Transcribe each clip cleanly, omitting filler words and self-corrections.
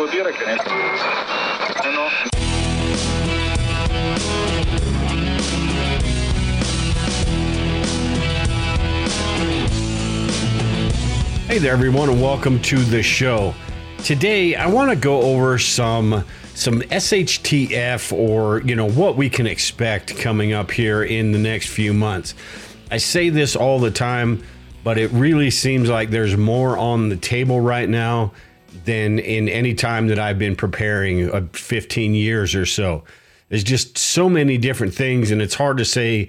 vuol dire che Hey there, everyone, and welcome to the show. Today, I want to go over some SHTF, or what we can expect coming up here in the next few months. I say this all the time, but it really seems like there's more on the table right now than in any time that I've been preparing 15 years or so. There's just so many different things, and it's hard to say,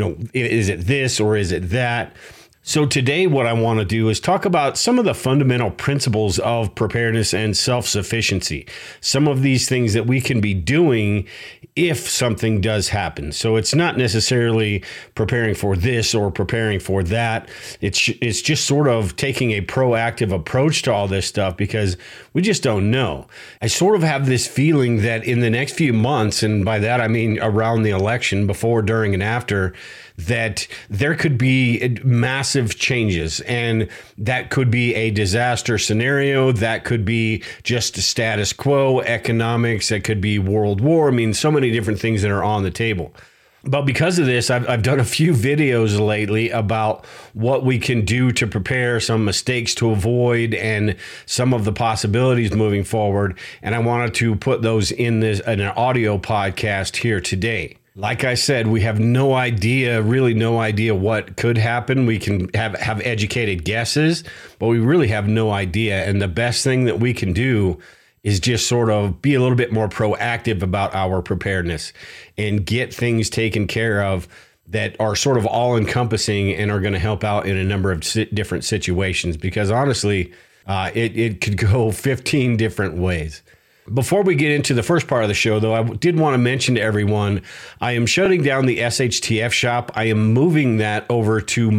is it this or is it that? So today what I want to do is talk about some of the fundamental principles of preparedness and self-sufficiency. Some of these things that we can be doing if something does happen. So it's not necessarily preparing for this or preparing for that. It's just sort of taking a proactive approach to all this stuff because we just don't know. I sort of have this feeling that in the next few months, and by that I mean around the election, before, during, and after, that there could be massive changes, and that could be a disaster scenario. That could be just a status quo economics. That could be world war. I mean, so many different things that are on the table. But because of this, I've done a few videos lately about what we can do to prepare, some mistakes to avoid, and some of the possibilities moving forward. And I wanted to put those in an audio podcast here today. Like I said, we have really no idea what could happen. We can have educated guesses, but we really have no idea. And the best thing that we can do is just sort of be a little bit more proactive about our preparedness and get things taken care of that are sort of all encompassing and are going to help out in a number of different situations. Because honestly, it could go 15 different ways. Before we get into the first part of the show, though, I did want to mention to everyone, I am shutting down the SHTF shop. I am moving that over to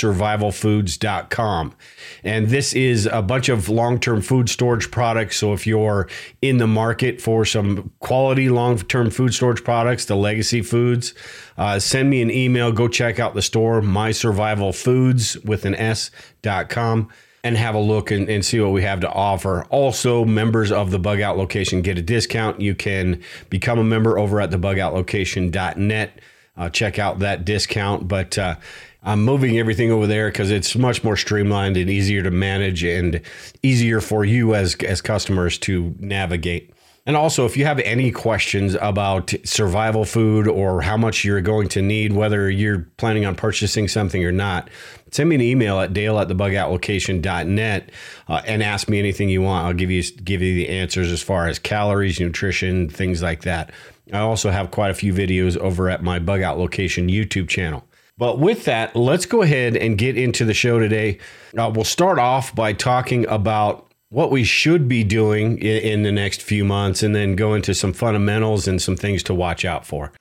mysurvivalfoods.com. And this is a bunch of long-term food storage products. So if you're in the market for some quality long-term food storage products, the Legacy Foods, send me an email. Go check out the store, mysurvivalfoods.com. And have a look and see what we have to offer. Also, members of the Bug Out Location get a discount. You can become a member over at thebugOutlocation.net. Check out that discount. But I'm moving everything over there because it's much more streamlined and easier to manage and easier for you as customers to navigate. And also, if you have any questions about survival food or how much you're going to need, whether you're planning on purchasing something or not, send me an email at dale@thebugOutlocation.net and ask me anything you want. I'll give you the answers as far as calories, nutrition, things like that. I also have quite a few videos over at my Bug Out Location YouTube channel. But with that, let's go ahead and get into the show today. We'll start off by talking about what we should be doing in the next few months, and then go into some fundamentals and some things to watch out for.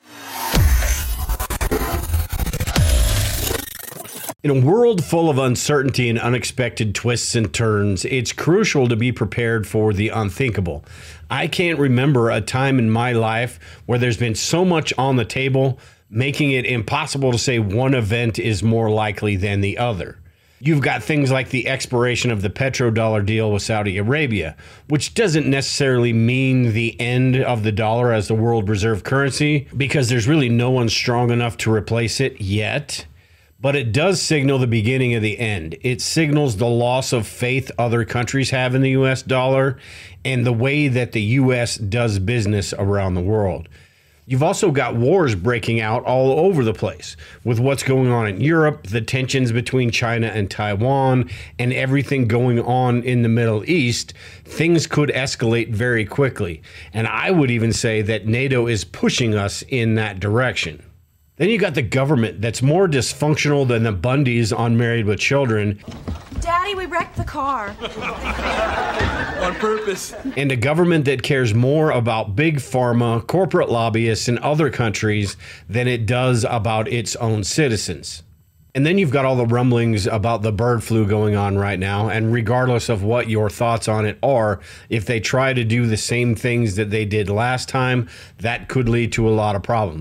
In a world full of uncertainty and unexpected twists and turns, it's crucial to be prepared for the unthinkable. I can't remember a time in my life where there's been so much on the table, making it impossible to say one event is more likely than the other. You've got things like the expiration of the petrodollar deal with Saudi Arabia, which doesn't necessarily mean the end of the dollar as the world reserve currency, because there's really no one strong enough to replace it yet. But it does signal the beginning of the end. It signals the loss of faith other countries have in the U.S. dollar and the way that the U.S. does business around the world. You've also got wars breaking out all over the place with what's going on in Europe, the tensions between China and Taiwan, and everything going on in the Middle East. Things could escalate very quickly. And I would even say that NATO is pushing us in that direction. Then you got the government that's more dysfunctional than the Bundys on Married with Children. Daddy, we wrecked the car. On purpose. And a government that cares more about big pharma, corporate lobbyists in other countries than it does about its own citizens. And then you've got all the rumblings about the bird flu going on right now. And regardless of what your thoughts on it are, if they try to do the same things that they did last time, that could lead to a lot of problems.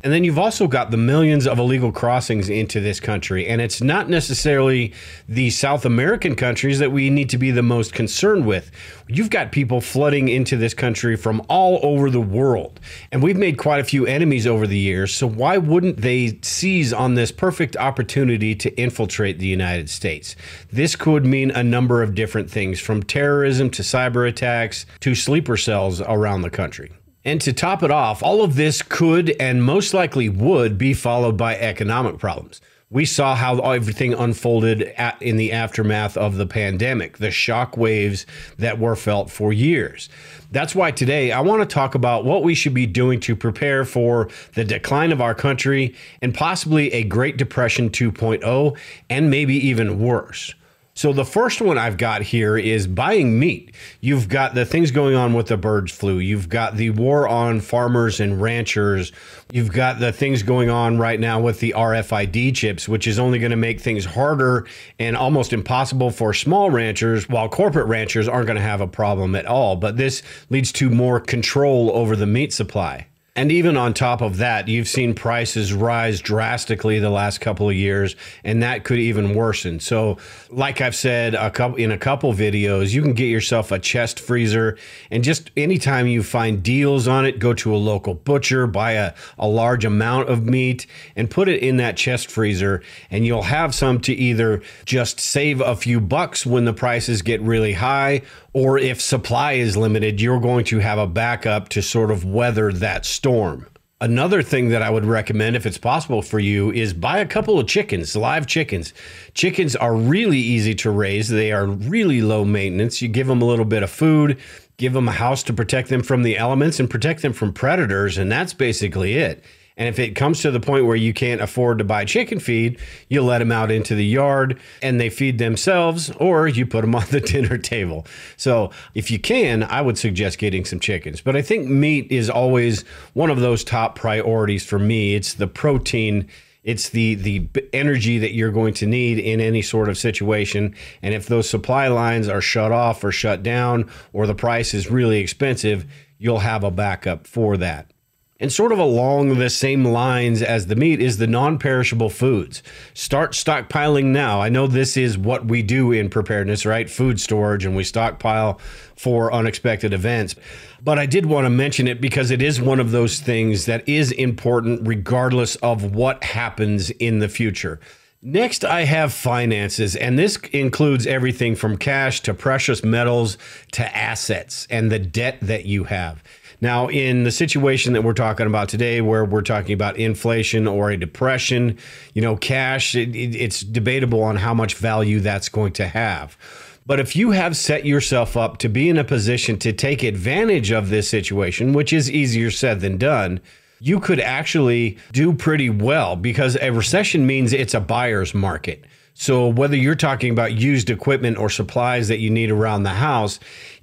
And then you've also got the millions of illegal crossings into this country. And it's not necessarily the South American countries that we need to be the most concerned with. You've got people flooding into this country from all over the world. And we've made quite a few enemies over the years. So why wouldn't they seize on this perfect opportunity to infiltrate the United States? This could mean a number of different things, from terrorism to cyber attacks to sleeper cells around the country. And to top it off, all of this could and most likely would be followed by economic problems. We saw how everything unfolded in the aftermath of the pandemic, the shock waves that were felt for years. That's why today I want to talk about what we should be doing to prepare for the decline of our country and possibly a Great Depression 2.0 and maybe even worse. So the first one I've got here is buying meat. You've got the things going on with the bird flu. You've got the war on farmers and ranchers. You've got the things going on right now with the RFID chips, which is only going to make things harder and almost impossible for small ranchers, while corporate ranchers aren't going to have a problem at all. But this leads to more control over the meat supply. And even on top of that, you've seen prices rise drastically the last couple of years, and that could even worsen. So like I've said in a couple videos, you can get yourself a chest freezer, and just anytime you find deals on it, go to a local butcher, buy a large amount of meat and put it in that chest freezer, and you'll have some to either just save a few bucks when the prices get really high, or if supply is limited, you're going to have a backup to sort of weather that storm. Another thing that I would recommend, if it's possible for you, is buy a couple of chickens, live chickens. Chickens are really easy to raise. They are really low maintenance. You give them a little bit of food, give them a house to protect them from the elements and protect them from predators, and that's basically it. And if it comes to the point where you can't afford to buy chicken feed, you let them out into the yard and they feed themselves, or you put them on the dinner table. So if you can, I would suggest getting some chickens. But I think meat is always one of those top priorities for me. It's the protein. It's the energy that you're going to need in any sort of situation. And if those supply lines are shut off or shut down, or the price is really expensive, you'll have a backup for that. And sort of along the same lines as the meat is the non-perishable foods. Start stockpiling now. I know this is what we do in preparedness, right? Food storage, and we stockpile for unexpected events. But I did want to mention it because it is one of those things that is important regardless of what happens in the future. Next, I have finances, and this includes everything from cash to precious metals to assets and the debt that you have. Now, in the situation that we're talking about today, where we're talking about inflation or a depression, cash, it's debatable on how much value that's going to have. But if you have set yourself up to be in a position to take advantage of this situation, which is easier said than done, you could actually do pretty well, because a recession means it's a buyer's market. So whether you're talking about used equipment or supplies that you need around the house,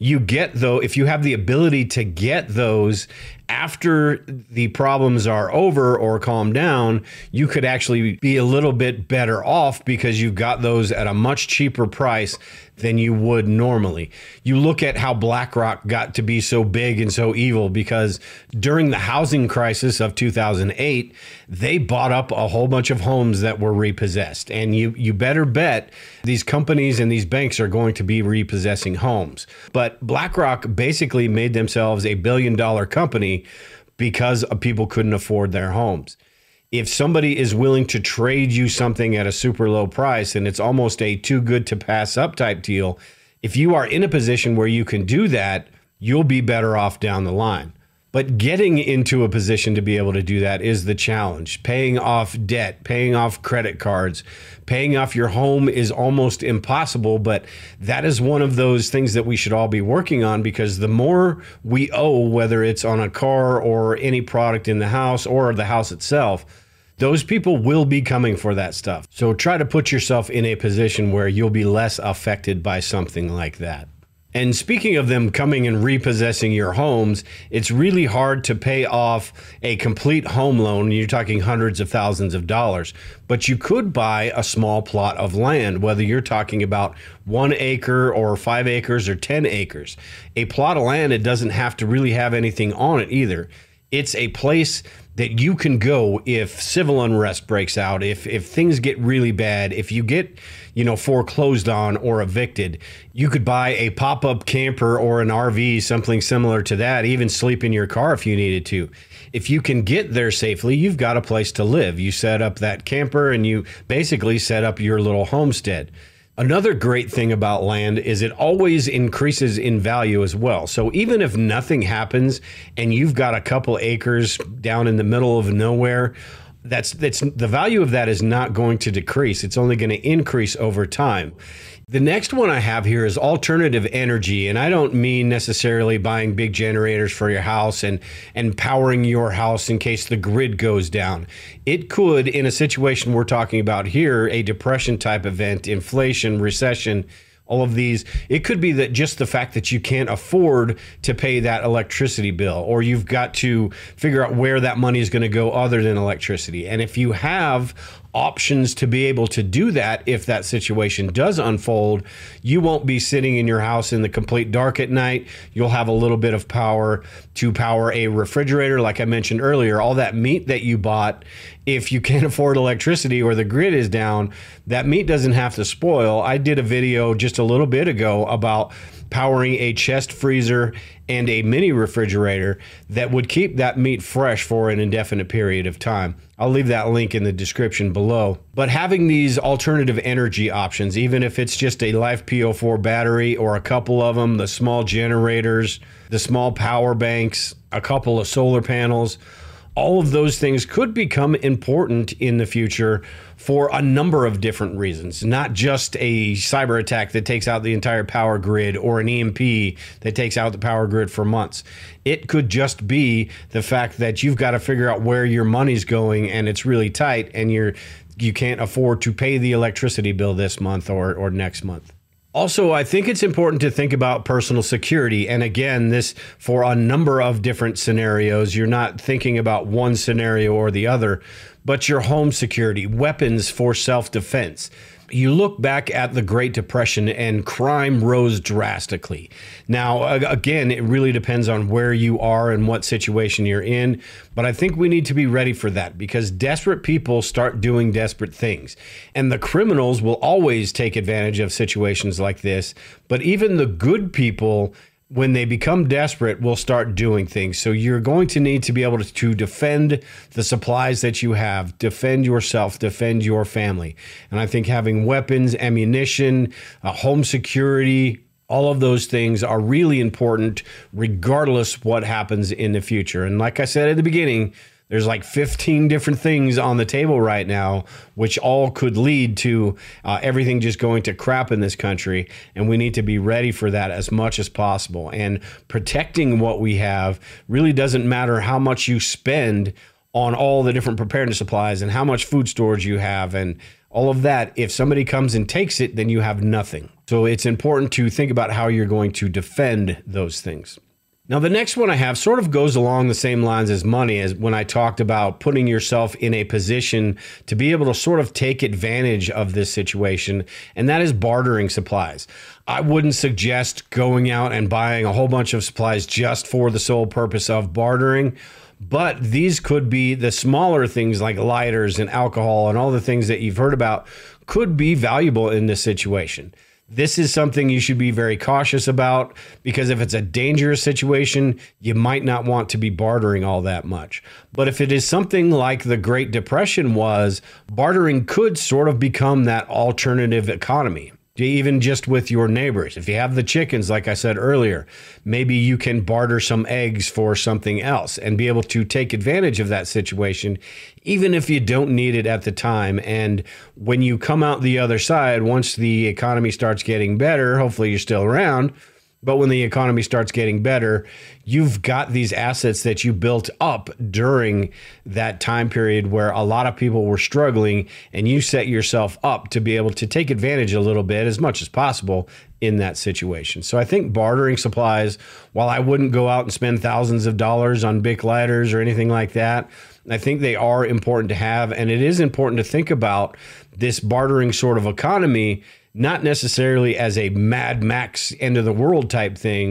if you have the ability to get those after the problems are over or calm down, you could actually be a little bit better off because you've got those at a much cheaper price than you would normally. You look at how BlackRock got to be so big and so evil because during the housing crisis of 2008, they bought up a whole bunch of homes that were repossessed. And you better bet these companies and these banks are going to be repossessing homes. But BlackRock basically made themselves a billion-dollar company because people couldn't afford their homes. If somebody is willing to trade you something at a super low price and it's almost a too good to pass up type deal, if you are in a position where you can do that, you'll be better off down the line. But getting into a position to be able to do that is the challenge. Paying off debt, paying off credit cards, paying off your home is almost impossible, but that is one of those things that we should all be working on, because the more we owe, whether it's on a car or any product in the house or the house itself, those people will be coming for that stuff. So try to put yourself in a position where you'll be less affected by something like that. And speaking of them coming and repossessing your homes, it's really hard to pay off a complete home loan. You're talking hundreds of thousands of dollars. But you could buy a small plot of land, whether you're talking about 1 acre or 5 acres or 10 acres. A plot of land, it doesn't have to really have anything on it either. It's a place that you can go if civil unrest breaks out, if things get really bad, if you get, foreclosed on or evicted, you could buy a pop-up camper or an RV, something similar to that, even sleep in your car if you needed to. If you can get there safely, you've got a place to live. You set up that camper and you basically set up your little homestead. Another great thing about land is it always increases in value as well. So even if nothing happens and you've got a couple acres down in the middle of nowhere, that's the value of that is not going to decrease. It's only going to increase over time. The next one I have here is alternative energy. And I don't mean necessarily buying big generators for your house and powering your house in case the grid goes down. It could, in a situation we're talking about here, a depression type event, inflation, recession, all of these, it could be that just the fact that you can't afford to pay that electricity bill, or you've got to figure out where that money is going to go other than electricity. And if you have options to be able to do that, if that situation does unfold, you won't be sitting in your house in the complete dark at night. You'll have a little bit of power to power a refrigerator. Like I mentioned earlier, all that meat that you bought, if you can't afford electricity or the grid is down, that meat doesn't have to spoil. I did a video just a little bit ago about powering a chest freezer and a mini refrigerator that would keep that meat fresh for an indefinite period of time. I'll leave that link in the description below. But having these alternative energy options, even if it's just a Life PO4 battery or a couple of them, the small generators, the small power banks, a couple of solar panels, all of those things could become important in the future for a number of different reasons, not just a cyber attack that takes out the entire power grid or an EMP that takes out the power grid for months. It could just be the fact that you've got to figure out where your money's going and it's really tight and you can't afford to pay the electricity bill this month or next month. Also, I think it's important to think about personal security. And again, this for a number of different scenarios. You're not thinking about one scenario or the other, but your home security, weapons for self-defense. You look back at the Great Depression and crime rose drastically. Now, again, it really depends on where you are and what situation you're in. But I think we need to be ready for that because desperate people start doing desperate things. And the criminals will always take advantage of situations like this. But even the good people, when they become desperate, will start doing things. So you're going to need to be able to defend the supplies that you have, defend yourself, defend your family. And I think having weapons, ammunition, home security, all of those things are really important regardless what happens in the future. And like I said at the beginning, there's like 15 different things on the table right now, which all could lead to everything just going to crap in this country. And we need to be ready for that as much as possible. And protecting what we have really doesn't matter how much you spend on all the different preparedness supplies and how much food storage you have and all of that. If somebody comes and takes it, then you have nothing. So it's important to think about how you're going to defend those things. Now, the next one I have sort of goes along the same lines as money, as when I talked about putting yourself in a position to be able to sort of take advantage of this situation, and that is bartering supplies. I wouldn't suggest going out and buying a whole bunch of supplies just for the sole purpose of bartering, but these could be the smaller things like lighters and alcohol and all the things that you've heard about could be valuable in this situation. This is something you should be very cautious about because if it's a dangerous situation, you might not want to be bartering all that much. But if it is something like the Great Depression was, bartering could sort of become that alternative economy. Even just with your neighbors. If you have the chickens, like I said earlier, maybe you can barter some eggs for something else and be able to take advantage of that situation, even if you don't need it at the time. And when you come out the other side, once the economy starts getting better, hopefully you're still around, but when the economy starts getting better, you've got these assets that you built up during that time period where a lot of people were struggling, and you set yourself up to be able to take advantage a little bit as much as possible in that situation. So I think bartering supplies, while I wouldn't go out and spend thousands of dollars on Bic lighters or anything like that, I think they are important to have. And it is important to think about this bartering sort of economy, not necessarily as a Mad Max end of the world type thing,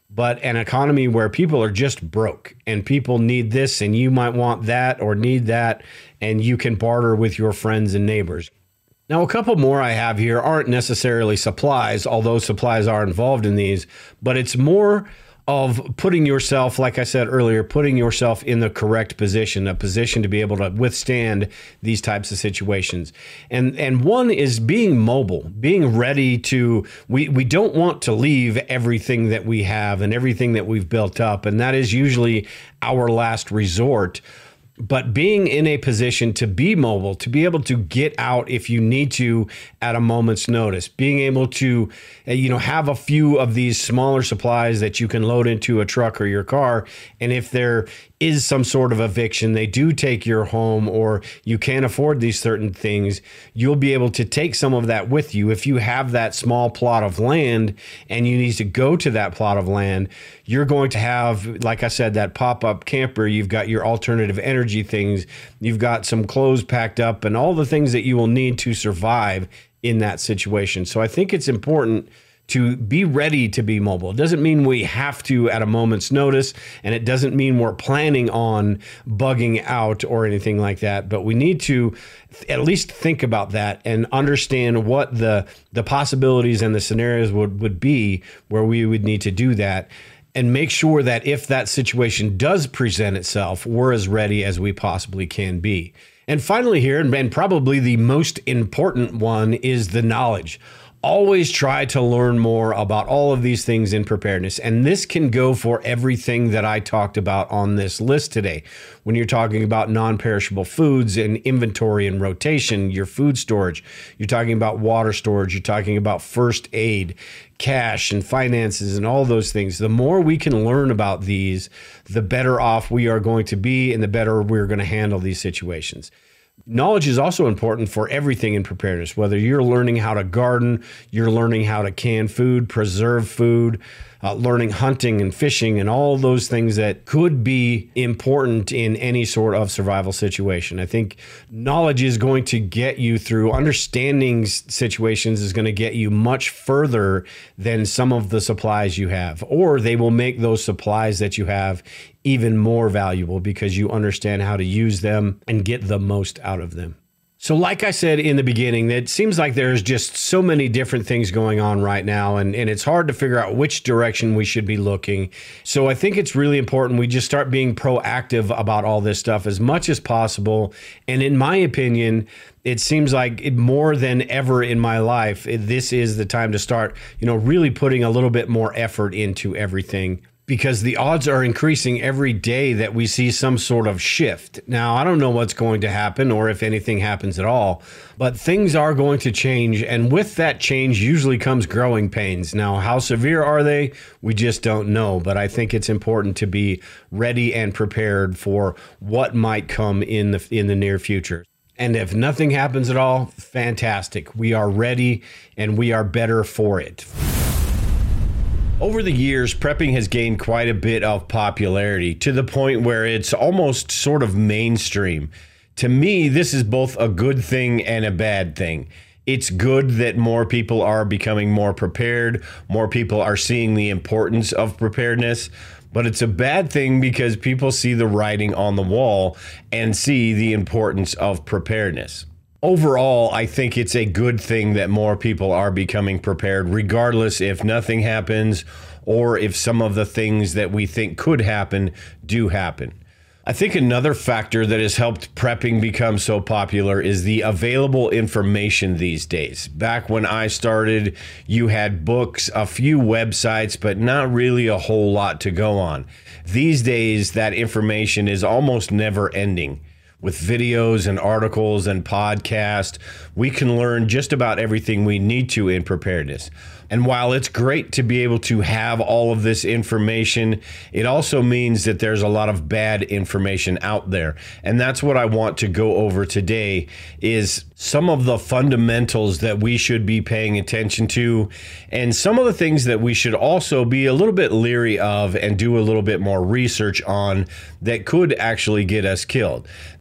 but an economy where people are just broke and people need this and you might want that or need that, and you can barter with your friends and neighbors. Now, a couple more I have here aren't necessarily supplies, although supplies are involved in these, but it's more of putting yourself, like I said earlier, putting yourself in the correct position, a position to be able to withstand these types of situations. And one is being mobile, being ready to, we don't want to leave everything that we have and everything that we've built up. And that is usually our last resort. But being in a position to be mobile, to be able to get out if you need to at a moment's notice, being able to, have a few of these smaller supplies that you can load into a truck or your car. And if there is some sort of eviction, they do take your home, or you can't afford these certain things, you'll be able to take some of that with you. If you have that small plot of land and you need to go to that plot of land, you're going to have, like I said, that pop-up camper. You've got your alternative energy things. You've got some clothes packed up and all the things that you will need to survive in that situation. So I think it's important to be ready to be mobile. It doesn't mean we have to at a moment's notice, and it doesn't mean we're planning on bugging out or anything like that, but we need to at least think about that and understand what the possibilities and the scenarios would be where we would need to do that, and make sure that if that situation does present itself, we're as ready as we possibly can be. And finally here, and probably the most important one, is the knowledge. Always try to learn more about all of these things in preparedness. And this can go for everything that I talked about on this list today. When you're talking about non-perishable foods and inventory and rotation, your food storage, you're talking about water storage, you're talking about first aid, cash and finances and all those things. The more we can learn about these, the better off we are going to be and the better we're going to handle these situations. Knowledge is also important for everything in preparedness, whether you're learning how to garden, you're learning how to can food, preserve food, learning hunting and fishing and all those things that could be important in any sort of survival situation. I think knowledge is going to get you through. Understanding situations is going to get you much further than some of the supplies you have, or they will make those supplies that you have even more valuable because you understand how to use them and get the most out of them. So like I said in the beginning, it seems like there's just so many different things going on right now, and it's hard to figure out which direction we should be looking. So I think it's really important we just start being proactive about all this stuff as much as possible. And in my opinion, it seems like more than ever in my life, this is the time to start, really putting a little bit more effort into everything, because the odds are increasing every day that we see some sort of shift. Now, I don't know what's going to happen or if anything happens at all, but things are going to change. And with that change usually comes growing pains. Now, how severe are they? We just don't know. But I think it's important to be ready and prepared for what might come in the near future. And if nothing happens at all, fantastic. We are ready and we are better for it. Over the years, prepping has gained quite a bit of popularity to the point where it's almost sort of mainstream. To me, this is both a good thing and a bad thing. It's good that more people are becoming more prepared, more people are seeing the importance of preparedness, but it's a bad thing because people see the writing on the wall and see the importance of preparedness. Overall, I think it's a good thing that more people are becoming prepared, regardless if nothing happens or if some of the things that we think could happen do happen. I think another factor that has helped prepping become so popular is the available information these days. Back when I started, you had books, a few websites, but not really a whole lot to go on. These days, that information is almost never ending. With videos and articles and podcasts, we can learn just about everything we need to in preparedness. And while it's great to be able to have all of this information, it also means that there's a lot of bad information out there. And that's what I want to go over today, is some of the fundamentals that we should be paying attention to, and some of the things that we should also be a little bit leery of and do a little bit more research on that could actually get us killed.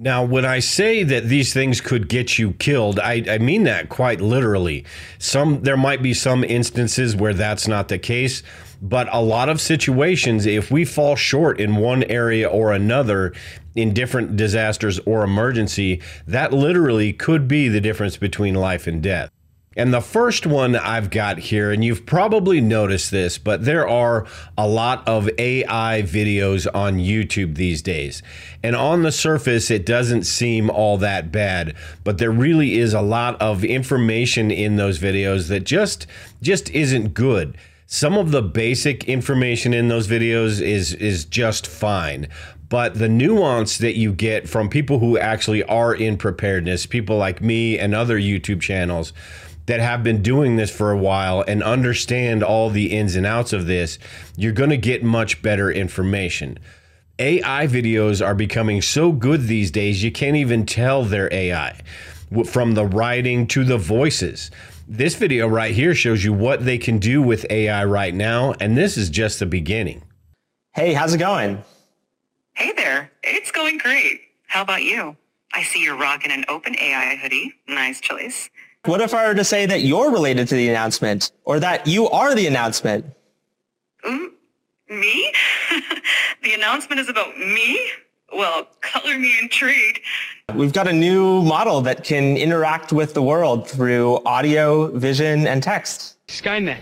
Now, when I say that these things could get you killed, I mean that quite literally. There might be some instances where that's not the case, but a lot of situations, if we fall short in one area or another in different disasters or emergency, that literally could be the difference between life and death. And the first one I've got here, and you've probably noticed this, but there are a lot of AI videos on YouTube these days. And on the surface, it doesn't seem all that bad, but there really is a lot of information in those videos that just isn't good. Some of the basic information in those videos is just fine. But the nuance that you get from people who actually are in preparedness, people like me and other YouTube channels that have been doing this for a while and understand all the ins and outs of this, you're going to get much better information. AI videos are becoming so good these days, you can't even tell they're AI, from the writing to the voices. This video right here shows you what they can do with AI right now, and this is just the beginning. Hey, how's it going? Hey there, it's going great. How about you? I see you're rocking an OpenAI hoodie. Nice choice. What if I were to say that you're related to the announcement, or that you are the announcement? Me? The announcement is about me? Well, color me intrigued. We've got a new model that can interact with the world through audio, vision, and text. Skynet.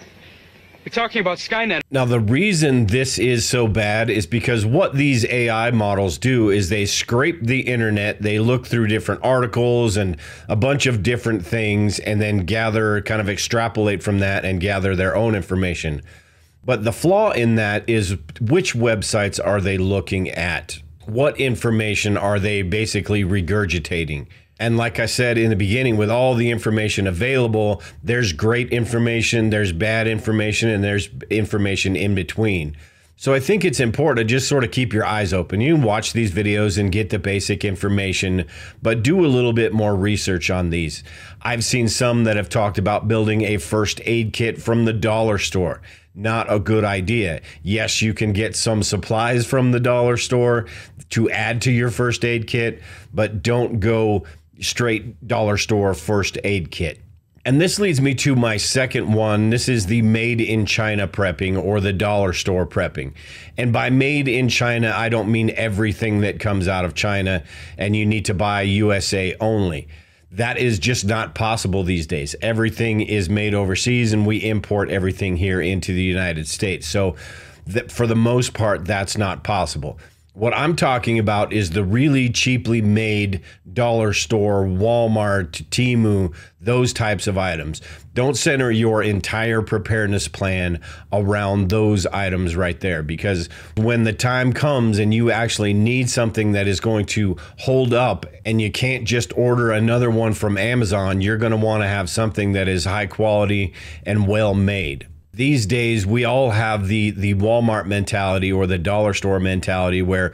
We're talking about Skynet. Now, the reason this is so bad is because what these AI models do is they scrape the internet, they look through different articles and a bunch of different things, and then kind of extrapolate from that and gather their own information. But the flaw in that is, which websites are they looking at? What information are they basically regurgitating? And like I said in the beginning, with all the information available, there's great information, there's bad information, and there's information in between. So I think it's important to just sort of keep your eyes open. You can watch these videos and get the basic information, but do a little bit more research on these. I've seen some that have talked about building a first aid kit from the dollar store. Not a good idea. Yes, you can get some supplies from the dollar store to add to your first aid kit, but don't go straight dollar store first aid kit. And this leads me to my second one. This is the made in China prepping, or the dollar store prepping. And by made in China, I don't mean everything that comes out of China and you need to buy USA only. That is just not possible these days. Everything is made overseas and we import everything here into the United States. So for the most part, that's not possible. What I'm talking about is the really cheaply made dollar store, Walmart, Temu, those types of items. Don't center your entire preparedness plan around those items right there, because when the time comes and you actually need something that is going to hold up and you can't just order another one from Amazon, you're going to want to have something that is high quality and well made. These days, we all have the Walmart mentality or the dollar store mentality where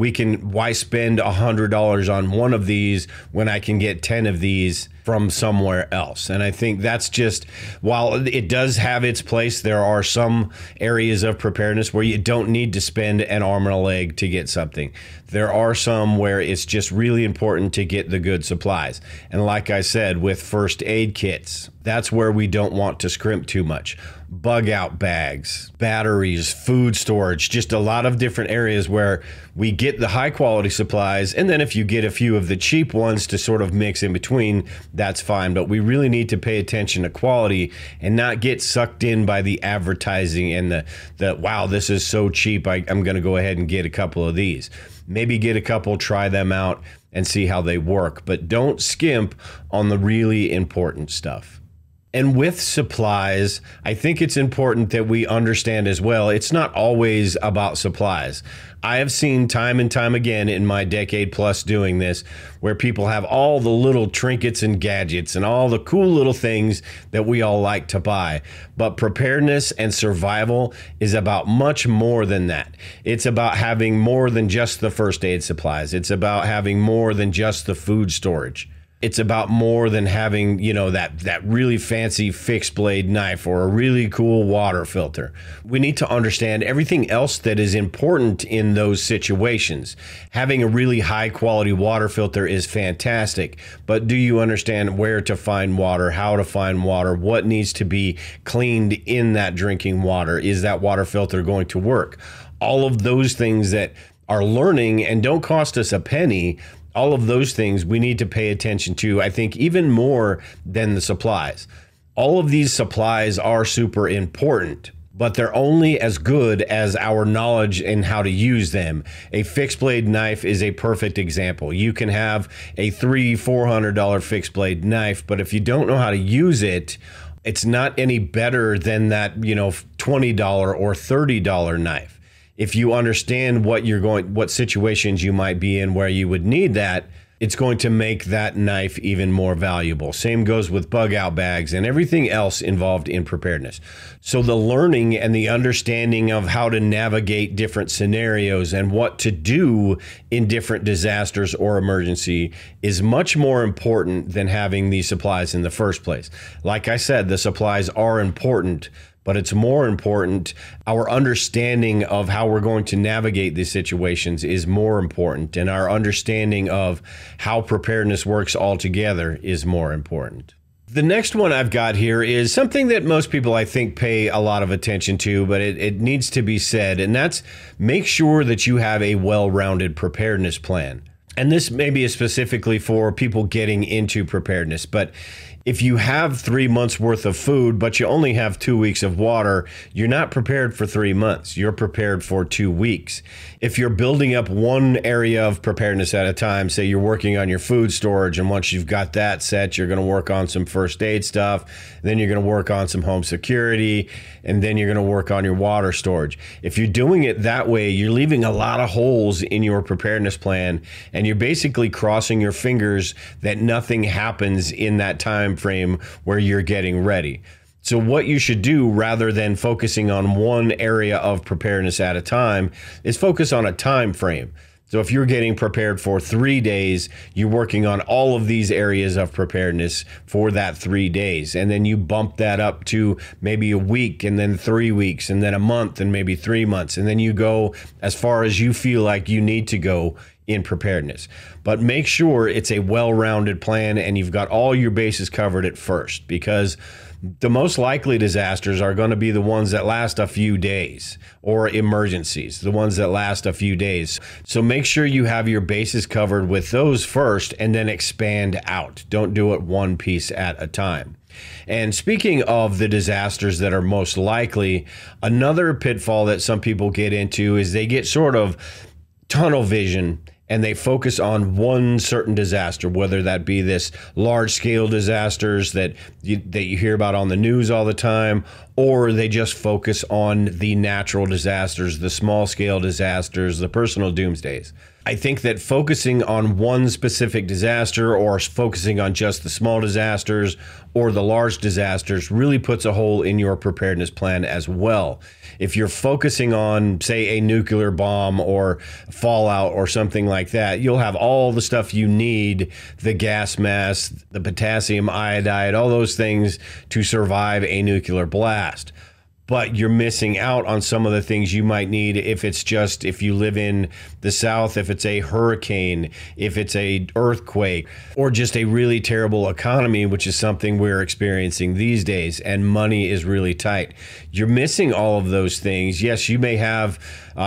why spend $100 on one of these when I can get 10 of these from somewhere else? And I think that's just, while it does have its place, there are some areas of preparedness where you don't need to spend an arm and a leg to get something. There are some where it's just really important to get the good supplies. And like I said, with first aid kits, that's where we don't want to scrimp too much. Bug out bags, batteries, food storage, just a lot of different areas where we get the high quality supplies. And then if you get a few of the cheap ones to sort of mix in between, that's fine. But we really need to pay attention to quality and not get sucked in by the advertising and the wow, this is so cheap, I'm going to go ahead and get a couple of these. Maybe get a couple, try them out and see how they work. But don't skimp on the really important stuff. And with supplies, I think it's important that we understand as well, it's not always about supplies. I have seen time and time again in my decade plus doing this, where people have all the little trinkets and gadgets and all the cool little things that we all like to buy. But preparedness and survival is about much more than that. It's about having more than just the first aid supplies. It's about having more than just the food storage. It's about more than having, that really fancy fixed blade knife or a really cool water filter. We need to understand everything else that is important in those situations. Having a really high quality water filter is fantastic, but do you understand where to find water, how to find water, what needs to be cleaned in that drinking water? Is that water filter going to work? All of those things that are learning and don't cost us a penny, all of those things we need to pay attention to, I think, even more than the supplies. All of these supplies are super important, but they're only as good as our knowledge in how to use them. A fixed blade knife is a perfect example. You can have a $300-$400 fixed blade knife, but if you don't know how to use it, it's not any better than that, $20 or $30 knife. If you understand what situations you might be in where you would need that, it's going to make that knife even more valuable. Same goes with bug out bags and everything else involved in preparedness. So the learning and the understanding of how to navigate different scenarios and what to do in different disasters or emergency is much more important than having these supplies in the first place. Like I said, the supplies are important, but it's more important. Our understanding of how we're going to navigate these situations is more important, and our understanding of how preparedness works altogether is more important. The next one I've got here is something that most people, I think, pay a lot of attention to, but it needs to be said, and that's make sure that you have a well-rounded preparedness plan. And this maybe is specifically for people getting into preparedness, but if you have 3 months worth of food, but you only have 2 weeks of water, you're not prepared for 3 months. You're prepared for 2 weeks. If you're building up one area of preparedness at a time, say you're working on your food storage, and once you've got that set, you're going to work on some first aid stuff, then you're going to work on some home security, and then you're going to work on your water storage. If you're doing it that way, you're leaving a lot of holes in your preparedness plan, and you're basically crossing your fingers that nothing happens in that time frame where you're getting ready. So what you should do, rather than focusing on one area of preparedness at a time, is focus on a time frame. So if you're getting prepared for 3 days, you're working on all of these areas of preparedness for that 3 days. And then you bump that up to maybe a week, and then 3 weeks, and then a month, and maybe 3 months. And then you go as far as you feel like you need to go in preparedness. But make sure it's a well-rounded plan and you've got all your bases covered at first, because the most likely disasters are going to be the ones that last a few days, or emergencies, the ones that last a few days. So make sure you have your bases covered with those first and then expand out. Don't do it one piece at a time. And speaking of the disasters that are most likely, another pitfall that some people get into is they get sort of tunnel vision and they focus on one certain disaster, whether that be this large-scale disasters that you hear about on the news all the time, or they just focus on the natural disasters, the small-scale disasters, the personal doomsdays. I think that focusing on one specific disaster, or focusing on just the small disasters or the large disasters, really puts a hole in your preparedness plan as well. If you're focusing on, say, a nuclear bomb or fallout or something like that, you'll have all the stuff you need, the gas mask, the potassium iodide, all those things to survive a nuclear blast. But you're missing out on some of the things you might need if you live in the South, if it's a hurricane, if it's a earthquake, or just a really terrible economy, which is something we're experiencing these days, and money is really tight. You're missing all of those things. Yes, you may have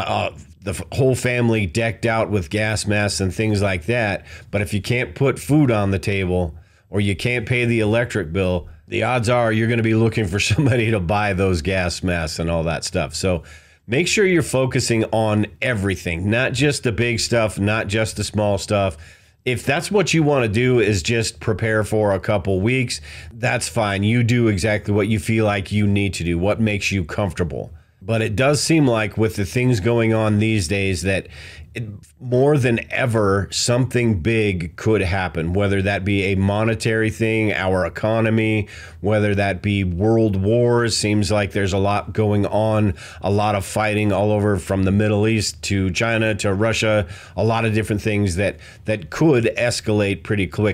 the whole family decked out with gas masks and things like that, but if you can't put food on the table or you can't pay the electric bill, the odds are you're going to be looking for somebody to buy those gas masks and all that stuff. So make sure you're focusing on everything, not just the big stuff, not just the small stuff. If that's what you want to do, is just prepare for a couple weeks, that's fine. You do exactly what you feel like you need to do, what makes you comfortable. But it does seem like with the things going on these days that more than ever, something big could happen, whether that be a monetary thing, our economy, whether that be world wars. Seems like there's a lot going on, a lot of fighting all over from the Middle East to China to Russia, a lot of different things that could escalate pretty quickly.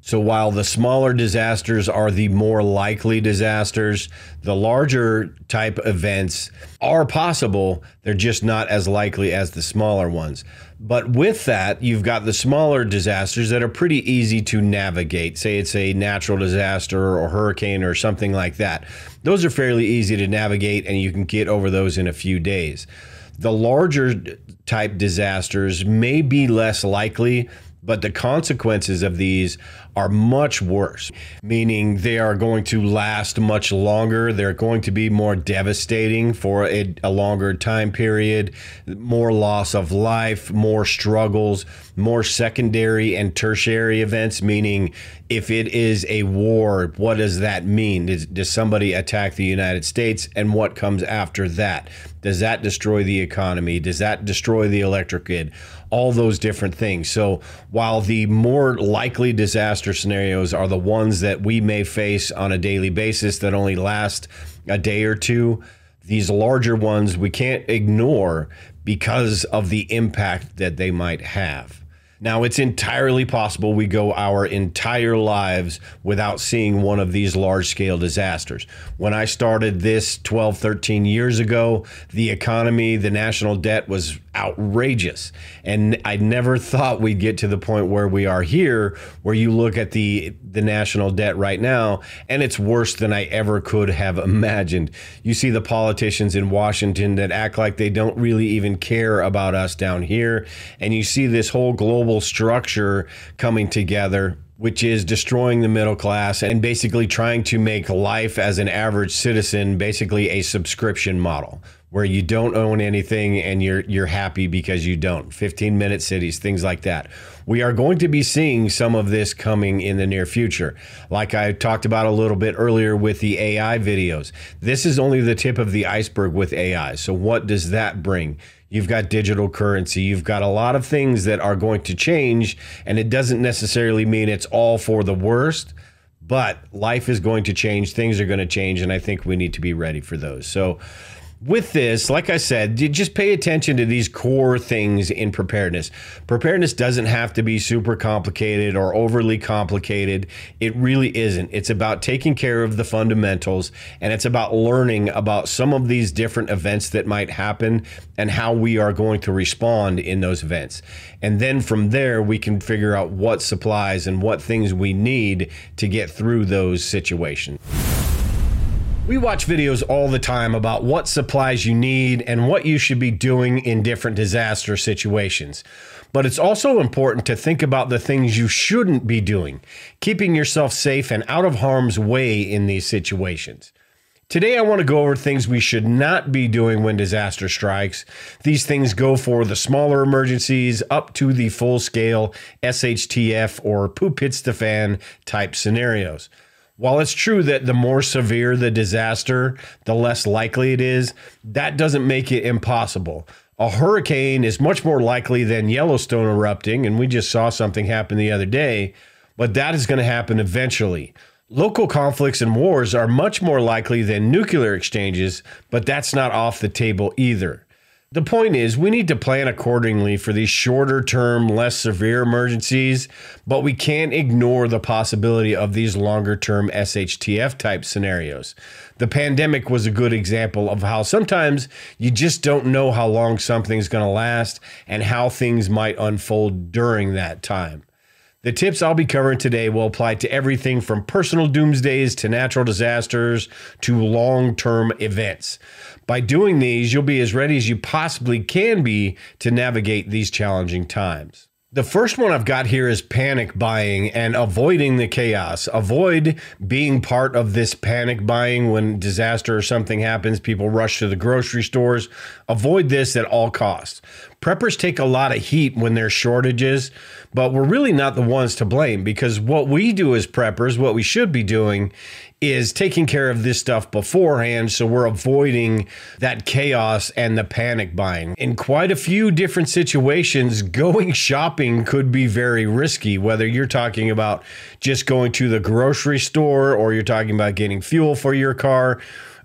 So while the smaller disasters are the more likely disasters, the larger type events are possible. They're just not as likely as the smaller ones. But with that, you've got the smaller disasters that are pretty easy to navigate. Say it's a natural disaster or hurricane or something like that. Those are fairly easy to navigate, and you can get over those in a few days. The larger type disasters may be less likely, but the consequences of these are much worse, meaning they are going to last much longer. They're going to be more devastating for a longer time period, more loss of life, more struggles, more secondary and tertiary events, meaning if it is a war, what does that mean? Does somebody attack the United States, and what comes after that? Does that destroy the economy? Does that destroy the electric grid? All those different things. So while the more likely disaster scenarios are the ones that we may face on a daily basis that only last a day or two, these larger ones we can't ignore because of the impact that they might have. Now, it's entirely possible we go our entire lives without seeing one of these large-scale disasters. When I started this 12, 13 years ago, the economy, the national debt was outrageous. And I never thought we'd get to the point where we are here, where you look at the national debt right now, and it's worse than I ever could have imagined. You see the politicians in Washington that act like they don't really even care about us down here. And you see this whole global structure coming together, which is destroying the middle class and basically trying to make life as an average citizen basically a subscription model where you don't own anything and you're happy because you don't. 15-minute cities, things like that. We are going to be seeing some of this coming in the near future. Like I talked about a little bit earlier with the AI videos. This is only the tip of the iceberg with AI. So what does that bring? You've got digital currency. You've got a lot of things that are going to change, and it doesn't necessarily mean it's all for the worst, but life is going to change. Things are going to change, and I think we need to be ready for those. So with this, like I said, you just pay attention to these core things in preparedness. Preparedness doesn't have to be super complicated or overly complicated. It really isn't. It's about taking care of the fundamentals, and it's about learning about some of these different events that might happen and how we are going to respond in those events. And then from there, we can figure out what supplies and what things we need to get through those situations. We watch videos all the time about what supplies you need and what you should be doing in different disaster situations. But it's also important to think about the things you shouldn't be doing, keeping yourself safe and out of harm's way in these situations. Today, I want to go over things we should not be doing when disaster strikes. These things go for the smaller emergencies up to the full-scale SHTF or poop hits the fan type scenarios. While it's true that the more severe the disaster, the less likely it is, that doesn't make it impossible. A hurricane is much more likely than Yellowstone erupting, and we just saw something happen the other day, but that is going to happen eventually. Local conflicts and wars are much more likely than nuclear exchanges, but that's not off the table either. The point is, we need to plan accordingly for these shorter term, less severe emergencies, but we can't ignore the possibility of these longer term SHTF type scenarios. The pandemic was a good example of how sometimes you just don't know how long something's going to last and how things might unfold during that time. The tips I'll be covering today will apply to everything from personal doomsdays to natural disasters to long-term events. By doing these, you'll be as ready as you possibly can be to navigate these challenging times. The first one I've got here is panic buying and avoiding the chaos. Avoid being part of this panic buying when disaster or something happens. People rush to the grocery stores. Avoid this at all costs. Preppers take a lot of heat when there's shortages, but we're really not the ones to blame because what we do as preppers, what we should be doing is taking care of this stuff beforehand, so we're avoiding that chaos and the panic buying. In quite a few different situations, going shopping could be very risky, whether you're talking about just going to the grocery store or you're talking about getting fuel for your car.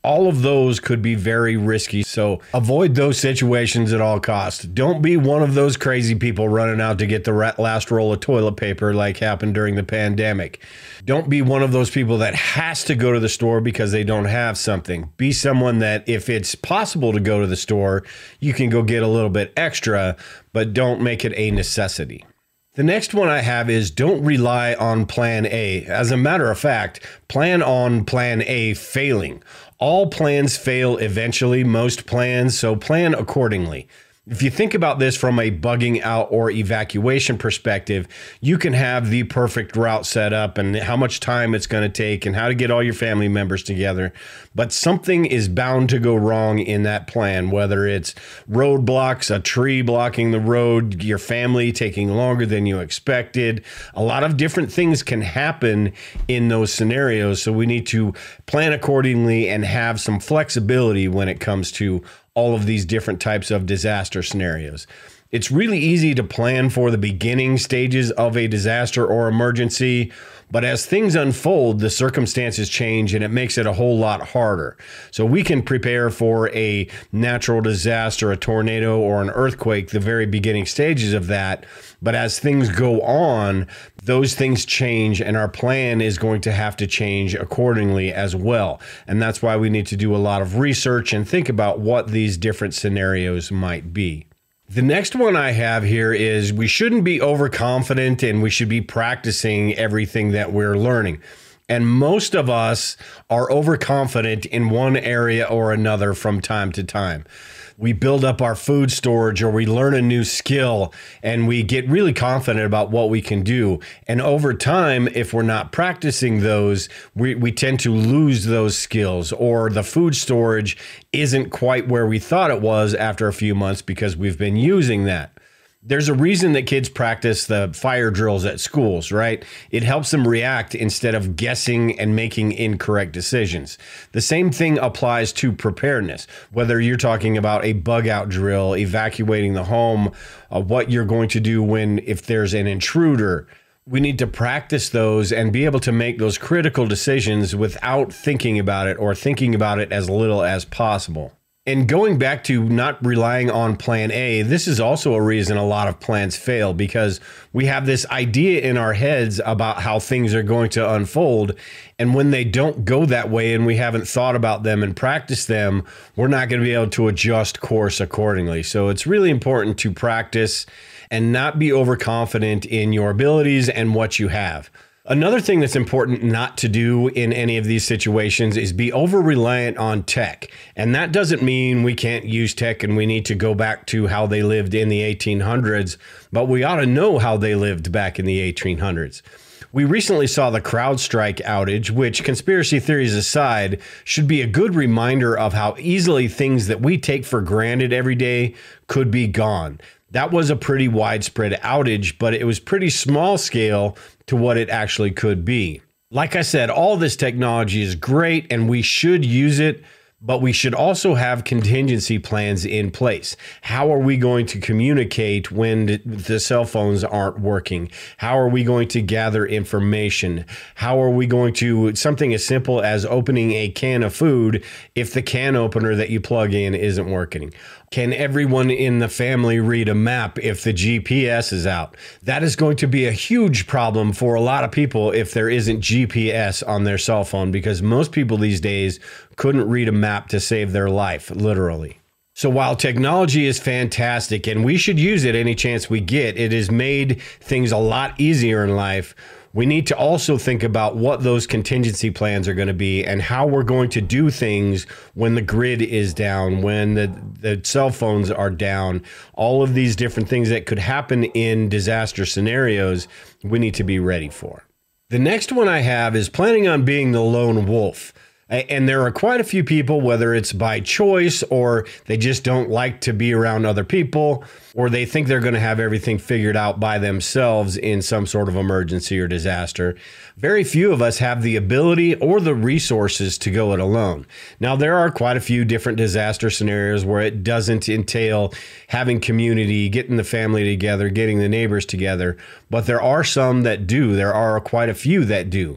all of those could be very risky. So avoid those situations at all costs. Don't be one of those crazy people running out to get the last roll of toilet paper like happened during the pandemic. Don't be one of those people that has to go to the store because they don't have something. Be someone that if it's possible to go to the store, you can go get a little bit extra, but don't make it a necessity. The next one I have is don't rely on plan A. As a matter of fact, plan on plan A failing. All plans fail eventually, most plans, so plan accordingly. If you think about this from a bugging out or evacuation perspective, you can have the perfect route set up and how much time it's going to take and how to get all your family members together. But something is bound to go wrong in that plan, whether it's roadblocks, a tree blocking the road, your family taking longer than you expected. A lot of different things can happen in those scenarios. So we need to plan accordingly and have some flexibility when it comes to all of these different types of disaster scenarios. It's really easy to plan for the beginning stages of a disaster or emergency, but as things unfold, the circumstances change and it makes it a whole lot harder. So we can prepare for a natural disaster, a tornado, or an earthquake, the very beginning stages of that. But as things go on, those things change and our plan is going to have to change accordingly as well. And that's why we need to do a lot of research and think about what these different scenarios might be. The next one I have here is we shouldn't be overconfident and we should be practicing everything that we're learning. And most of us are overconfident in one area or another from time to time. We build up our food storage or we learn a new skill and we get really confident about what we can do. And over time, if we're not practicing those, we tend to lose those skills, or the food storage isn't quite where we thought it was after a few months because we've been using that. There's a reason that kids practice the fire drills at schools, right? It helps them react instead of guessing and making incorrect decisions. The same thing applies to preparedness, whether you're talking about a bug out drill, evacuating the home, what you're going to do if there's an intruder. We need to practice those and be able to make those critical decisions without thinking about it or thinking about it as little as possible. And going back to not relying on plan A, this is also a reason a lot of plans fail, because we have this idea in our heads about how things are going to unfold. And when they don't go that way and we haven't thought about them and practiced them, we're not going to be able to adjust course accordingly. So it's really important to practice and not be overconfident in your abilities and what you have. Another thing that's important not to do in any of these situations is be over-reliant on tech. And that doesn't mean we can't use tech and we need to go back to how they lived in the 1800s, but we ought to know how they lived back in the 1800s. We recently saw the CrowdStrike outage, which, conspiracy theories aside, should be a good reminder of how easily things that we take for granted every day could be gone. That was a pretty widespread outage, but it was pretty small scale to what it actually could be. Like I said, all this technology is great and we should use it, but we should also have contingency plans in place. How are we going to communicate when the cell phones aren't working? How are we going to gather information? How are we going to, something as simple as opening a can of food if the can opener that you plug in isn't working? Can everyone in the family read a map if the GPS is out? That is going to be a huge problem for a lot of people if there isn't GPS on their cell phone, because most people these days couldn't read a map to save their life, literally. So while technology is fantastic and we should use it any chance we get, it has made things a lot easier in life. We need to also think about what those contingency plans are going to be and how we're going to do things when the grid is down, when the cell phones are down, all of these different things that could happen in disaster scenarios, we need to be ready for. The next one I have is planning on being the lone wolf. And there are quite a few people, whether it's by choice or they just don't like to be around other people, or they think they're going to have everything figured out by themselves in some sort of emergency or disaster. Very few of us have the ability or the resources to go it alone. Now, there are quite a few different disaster scenarios where it doesn't entail having community, getting the family together, getting the neighbors together, but there are some that do. There are quite a few that do.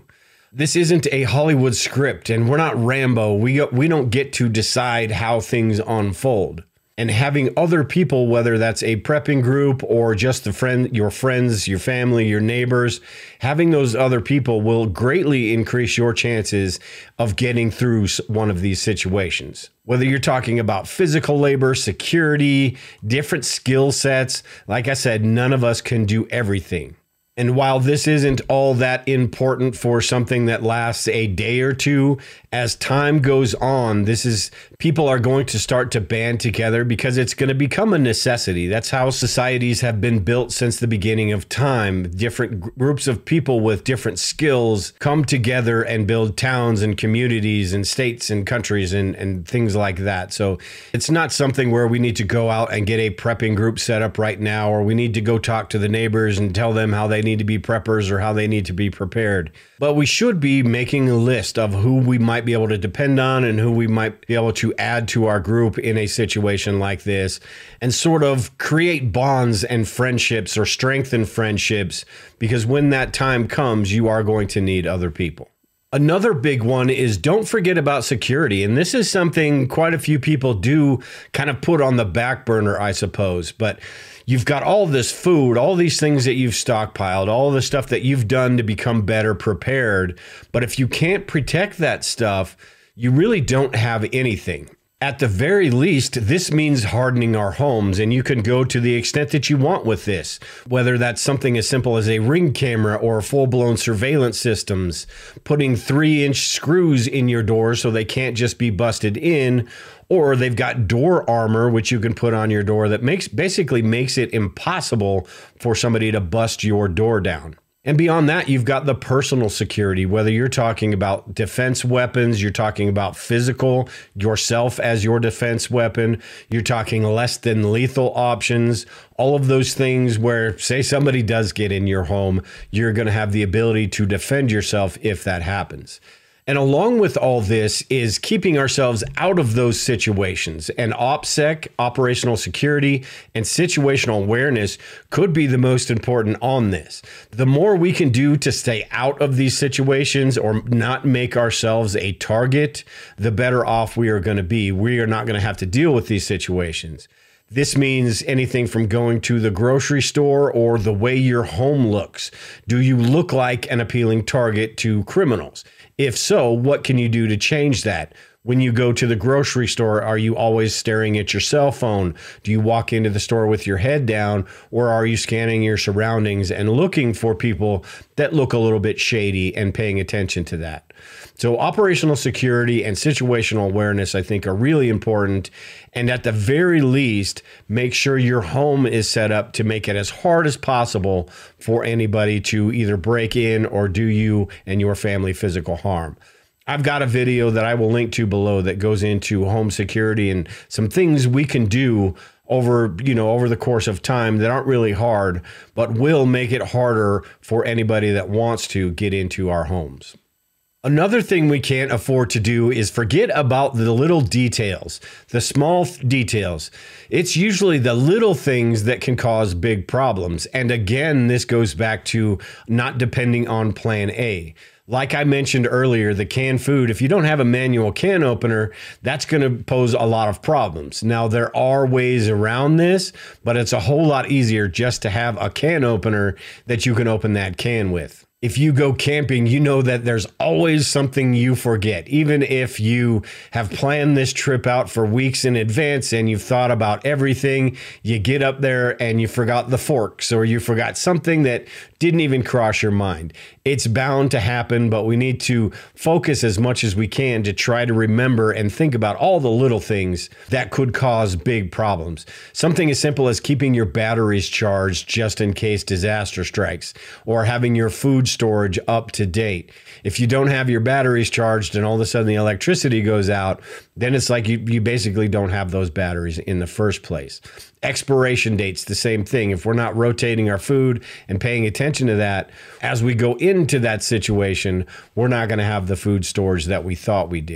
This isn't a Hollywood script, and we're not Rambo. We don't get to decide how things unfold. And having other people, whether that's a prepping group or just your friends, your family, your neighbors, having those other people will greatly increase your chances of getting through one of these situations. Whether you're talking about physical labor, security, different skill sets, like I said, none of us can do everything. And while this isn't all that important for something that lasts a day or two, as time goes on, people are going to start to band together because it's going to become a necessity. That's how societies have been built since the beginning of time. Different groups of people with different skills come together and build towns and communities and states and countries and things like that. So it's not something where we need to go out and get a prepping group set up right now, or we need to go talk to the neighbors and tell them how they need to be preppers or how they need to be prepared. But we should be making a list of who we might be able to depend on and who we might be able to add to our group in a situation like this, and sort of create bonds and friendships or strengthen friendships, because when that time comes, you are going to need other people. Another big one is don't forget about security. And this is something quite a few people do kind of put on the back burner, I suppose. But you've got all this food, all these things that you've stockpiled, all the stuff that you've done to become better prepared. But if you can't protect that stuff, you really don't have anything. At the very least, this means hardening our homes, and you can go to the extent that you want with this, whether that's something as simple as a Ring camera or full-blown surveillance systems, putting 3-inch screws in your doors so they can't just be busted in, or they've got door armor, which you can put on your door that basically makes it impossible for somebody to bust your door down. And beyond that, you've got the personal security, whether you're talking about defense weapons, you're talking about physical, yourself as your defense weapon, you're talking less than lethal options, all of those things where, say, somebody does get in your home, you're going to have the ability to defend yourself if that happens. And along with all this is keeping ourselves out of those situations. And OPSEC, operational security, and situational awareness could be the most important on this. The more we can do to stay out of these situations or not make ourselves a target, the better off we are going to be. We are not going to have to deal with these situations. This means anything from going to the grocery store or the way your home looks. Do you look like an appealing target to criminals? If so, what can you do to change that? When you go to the grocery store, are you always staring at your cell phone? Do you walk into the store with your head down, or are you scanning your surroundings and looking for people that look a little bit shady and paying attention to that? So operational security and situational awareness, I think, are really important. And at the very least, make sure your home is set up to make it as hard as possible for anybody to either break in or do you and your family physical harm. I've got a video that I will link to below that goes into home security and some things we can do over the course of time that aren't really hard, but will make it harder for anybody that wants to get into our homes. Another thing we can't afford to do is forget about the little details, the small details. It's usually the little things that can cause big problems. And again, this goes back to not depending on plan A. Like I mentioned earlier, the canned food, if you don't have a manual can opener, that's going to pose a lot of problems. Now, there are ways around this, but it's a whole lot easier just to have a can opener that you can open that can with. If you go camping, you know that there's always something you forget. Even if you have planned this trip out for weeks in advance and you've thought about everything, you get up there and you forgot the forks or you forgot something that didn't even cross your mind. It's bound to happen, but we need to focus as much as we can to try to remember and think about all the little things that could cause big problems. Something as simple as keeping your batteries charged just in case disaster strikes, or having your food storage up to date. If you don't have your batteries charged and all of a sudden the electricity goes out, then it's like you basically don't have those batteries in the first place. Expiration dates, the same thing. If we're not rotating our food and paying attention to that, as we go into that situation, we're not going to have the food storage that we thought we did.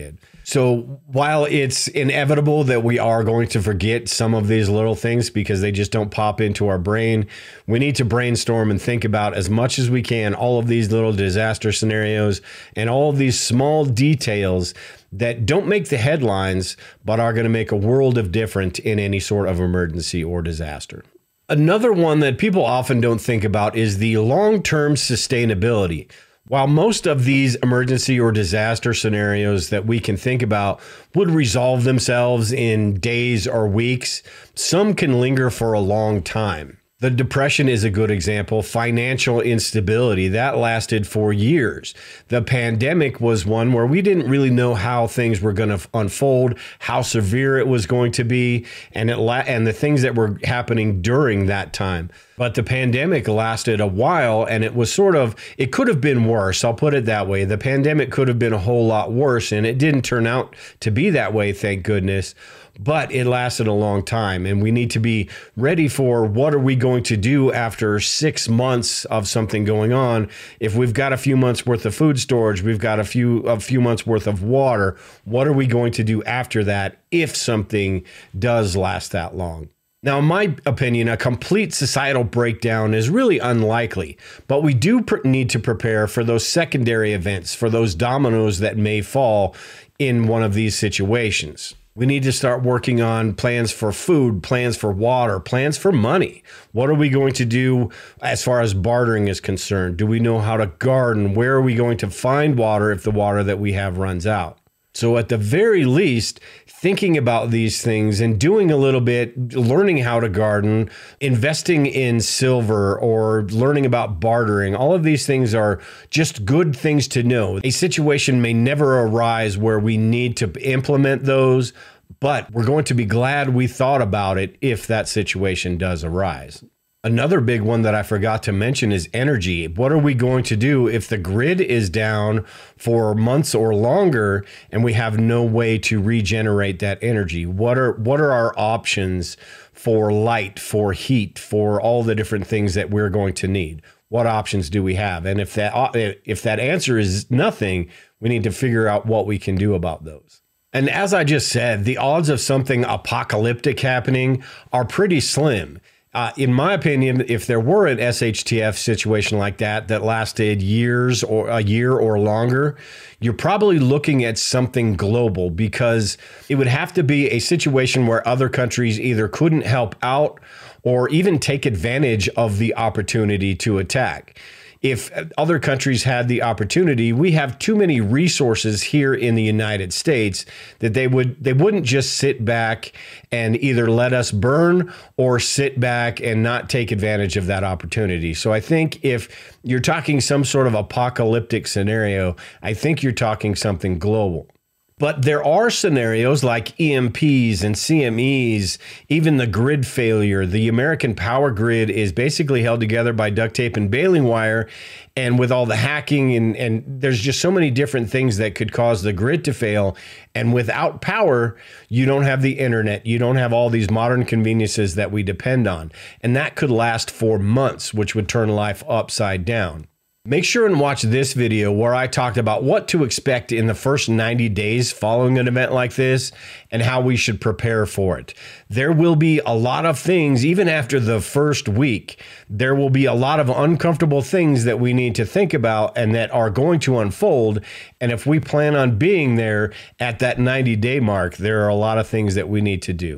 So while it's inevitable that we are going to forget some of these little things because they just don't pop into our brain, we need to brainstorm and think about as much as we can all of these little disaster scenarios and all of these small details that don't make the headlines, but are going to make a world of difference in any sort of emergency or disaster. Another one that people often don't think about is the long-term sustainability. While most of these emergency or disaster scenarios that we can think about would resolve themselves in days or weeks, some can linger for a long time. The Depression is a good example. Financial instability, that lasted for years. The pandemic was one where we didn't really know how things were going to unfold, how severe it was going to be, and the things that were happening during that time. But the pandemic lasted a while, and it was it could have been worse. I'll put it that way. The pandemic could have been a whole lot worse, and it didn't turn out to be that way, thank goodness. But it lasted a long time, and we need to be ready for what are we going to do after 6 months of something going on. If we've got a few months worth of food storage, we've got a few months worth of water, what are we going to do after that if something does last that long? Now, in my opinion, a complete societal breakdown is really unlikely, but we do need to prepare for those secondary events, for those dominoes that may fall in one of these situations. We need to start working on plans for food, plans for water, plans for money. What are we going to do as far as bartering is concerned? Do we know how to garden? Where are we going to find water if the water that we have runs out? So at the very least, thinking about these things and doing a little bit, learning how to garden, investing in silver, or learning about bartering, all of these things are just good things to know. A situation may never arise where we need to implement those, but we're going to be glad we thought about it if that situation does arise. Another big one that I forgot to mention is energy. What are we going to do if the grid is down for months or longer and we have no way to regenerate that energy? What are our options for light, for heat, for all the different things that we're going to need? What options do we have? And if that answer is nothing, we need to figure out what we can do about those. And as I just said, the odds of something apocalyptic happening are pretty slim. In my opinion, if there were an SHTF situation like that lasted years or a year or longer, you're probably looking at something global, because it would have to be a situation where other countries either couldn't help out or even take advantage of the opportunity to attack. If other countries had the opportunity, we have too many resources here in the United States that they wouldn't just sit back and either let us burn or sit back and not take advantage of that opportunity. So I think if you're talking some sort of apocalyptic scenario, I think you're talking something global. But there are scenarios like EMPs and CMEs, even the grid failure. The American power grid is basically held together by duct tape and baling wire. And with all the hacking and there's just so many different things that could cause the grid to fail. And without power, you don't have the internet. You don't have all these modern conveniences that we depend on. And that could last for months, which would turn life upside down. Make sure and watch this video where I talked about what to expect in the first 90 days following an event like this and how we should prepare for it. There will be a lot of things, even after the first week, there will be a lot of uncomfortable things that we need to think about and that are going to unfold. And if we plan on being there at that 90-day mark, there are a lot of things that we need to do.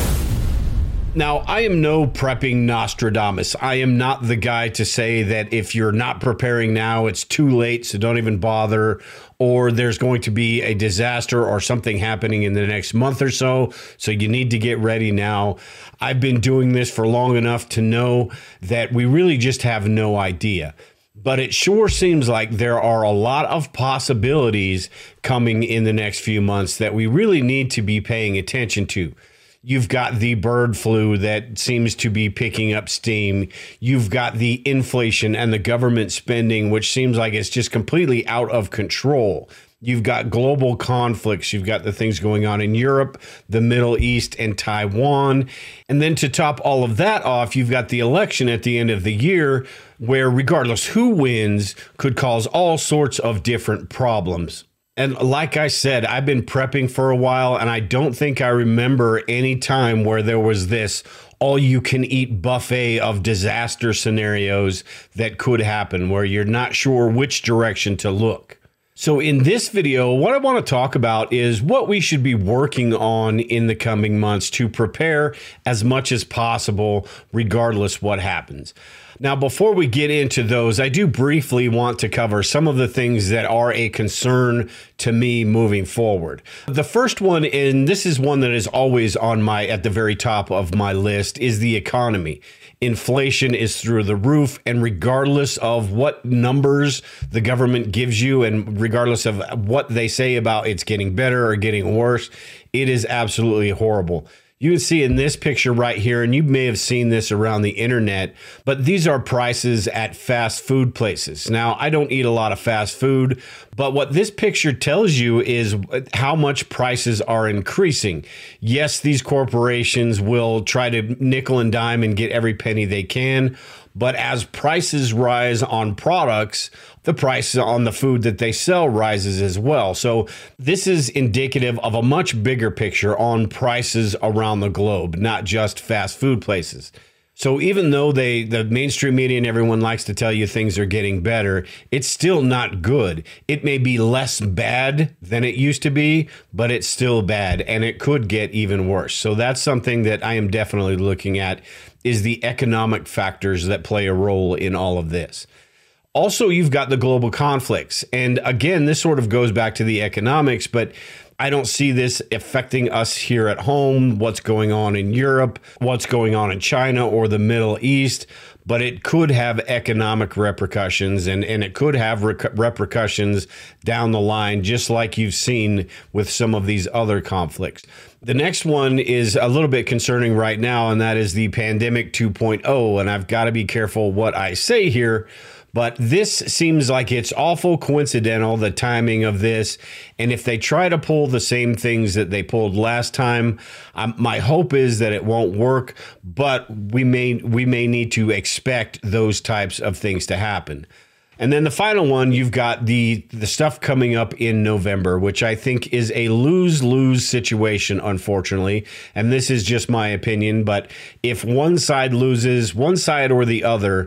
Now, I am no prepping Nostradamus. I am not the guy to say that if you're not preparing now, it's too late, so don't even bother, or there's going to be a disaster or something happening in the next month or so you need to get ready now. I've been doing this for long enough to know that we really just have no idea. But it sure seems like there are a lot of possibilities coming in the next few months that we really need to be paying attention to. You've got the bird flu that seems to be picking up steam. You've got the inflation and the government spending, which seems like it's just completely out of control. You've got global conflicts. You've got the things going on in Europe, the Middle East, and Taiwan. And then to top all of that off, you've got the election at the end of the year, where regardless who wins could cause all sorts of different problems. And like I said, I've been prepping for a while, and I don't think I remember any time where there was this all-you-can-eat buffet of disaster scenarios that could happen, where you're not sure which direction to look. So in this video, what I want to talk about is what we should be working on in the coming months to prepare as much as possible, regardless what happens. Now, before we get into those, I do briefly want to cover some of the things that are a concern to me moving forward. The first one, and this is one that is always at the very top of my list, is the economy. Inflation is through the roof, and regardless of what numbers the government gives you, and regardless of what they say about it's getting better or getting worse, it is absolutely horrible. You can see in this picture right here, and you may have seen this around the internet, but these are prices at fast food places. Now, I don't eat a lot of fast food, but what this picture tells you is how much prices are increasing. Yes, these corporations will try to nickel and dime and get every penny they can, but as prices rise on products, the price on the food that they sell rises as well. So this is indicative of a much bigger picture on prices around the globe, not just fast food places. So even though the mainstream media and everyone likes to tell you things are getting better, it's still not good. It may be less bad than it used to be, but it's still bad, and it could get even worse. So that's something that I am definitely looking at, is the economic factors that play a role in all of this. Also, you've got the global conflicts. And again, this sort of goes back to the economics, but I don't see this affecting us here at home, what's going on in Europe, what's going on in China or the Middle East, but it could have economic repercussions, and it could have repercussions down the line, just like you've seen with some of these other conflicts. The next one is a little bit concerning right now, and that is the pandemic 2.0, and I've got to be careful what I say here, but this seems like it's awful coincidental, the timing of this. And if they try to pull the same things that they pulled last time, my hope is that it won't work, but we may need to expect those types of things to happen. And then the final one, you've got the stuff coming up in November, which I think is a lose-lose situation, unfortunately. And this is just my opinion, but if one side loses, one side or the other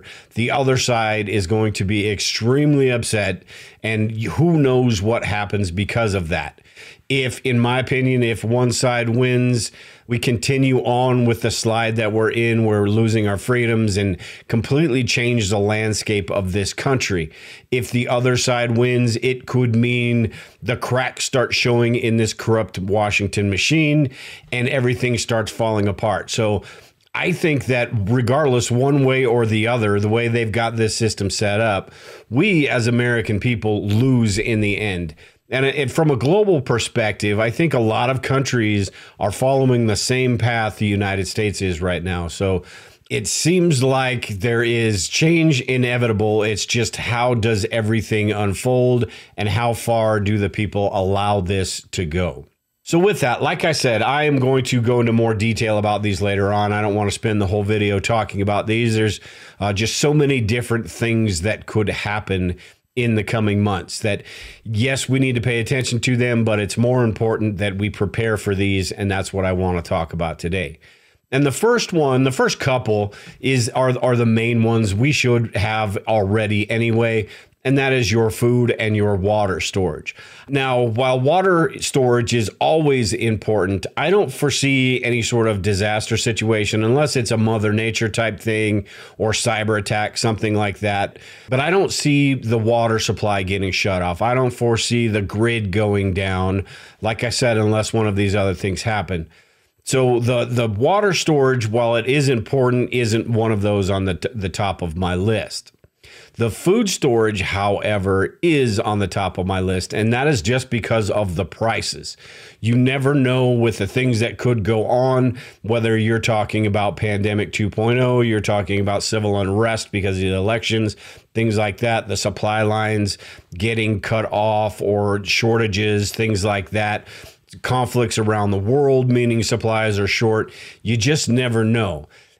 side is going to be extremely upset, and who knows what happens because of that. If, in my opinion, if one side wins, we continue on with the slide that we're in, we're losing our freedoms and completely change the landscape of this country. If the other side wins, it could mean the cracks start showing in this corrupt Washington machine and everything starts falling apart. So I think that regardless one way or the other, the way they've got this system set up, we as American people lose in the end. And from a global perspective, I think a lot of countries are following the same path the United States is right now. So it seems like there is change inevitable. It's just how does everything unfold and how far do the people allow this to go? So with that, like I said, I am going to go into more detail about these later on. I don't want to spend the whole video talking about these. There's just so many different things that could happen in the coming months that, yes, we need to pay attention to them, but it's more important that we prepare for these, and that's what I want to talk about today. And the first couple are the main ones we should have already anyway, and that is your food and your water storage. Now, while water storage is always important, I don't foresee any sort of disaster situation unless it's a Mother Nature type thing or cyber attack, something like that. But I don't see the water supply getting shut off. I don't foresee the grid going down, like I said, unless one of these other things happen. So the water storage, while it is important, isn't one of those on the top of my list. The food storage, however, is on the top of my list, and that is just because of the prices. You never know with the things that could go on, whether you're talking about pandemic 2.0, you're talking about civil unrest because of the elections, things like that, the supply lines getting cut off or shortages, things like that, conflicts around the world, meaning supplies are short. You just never know.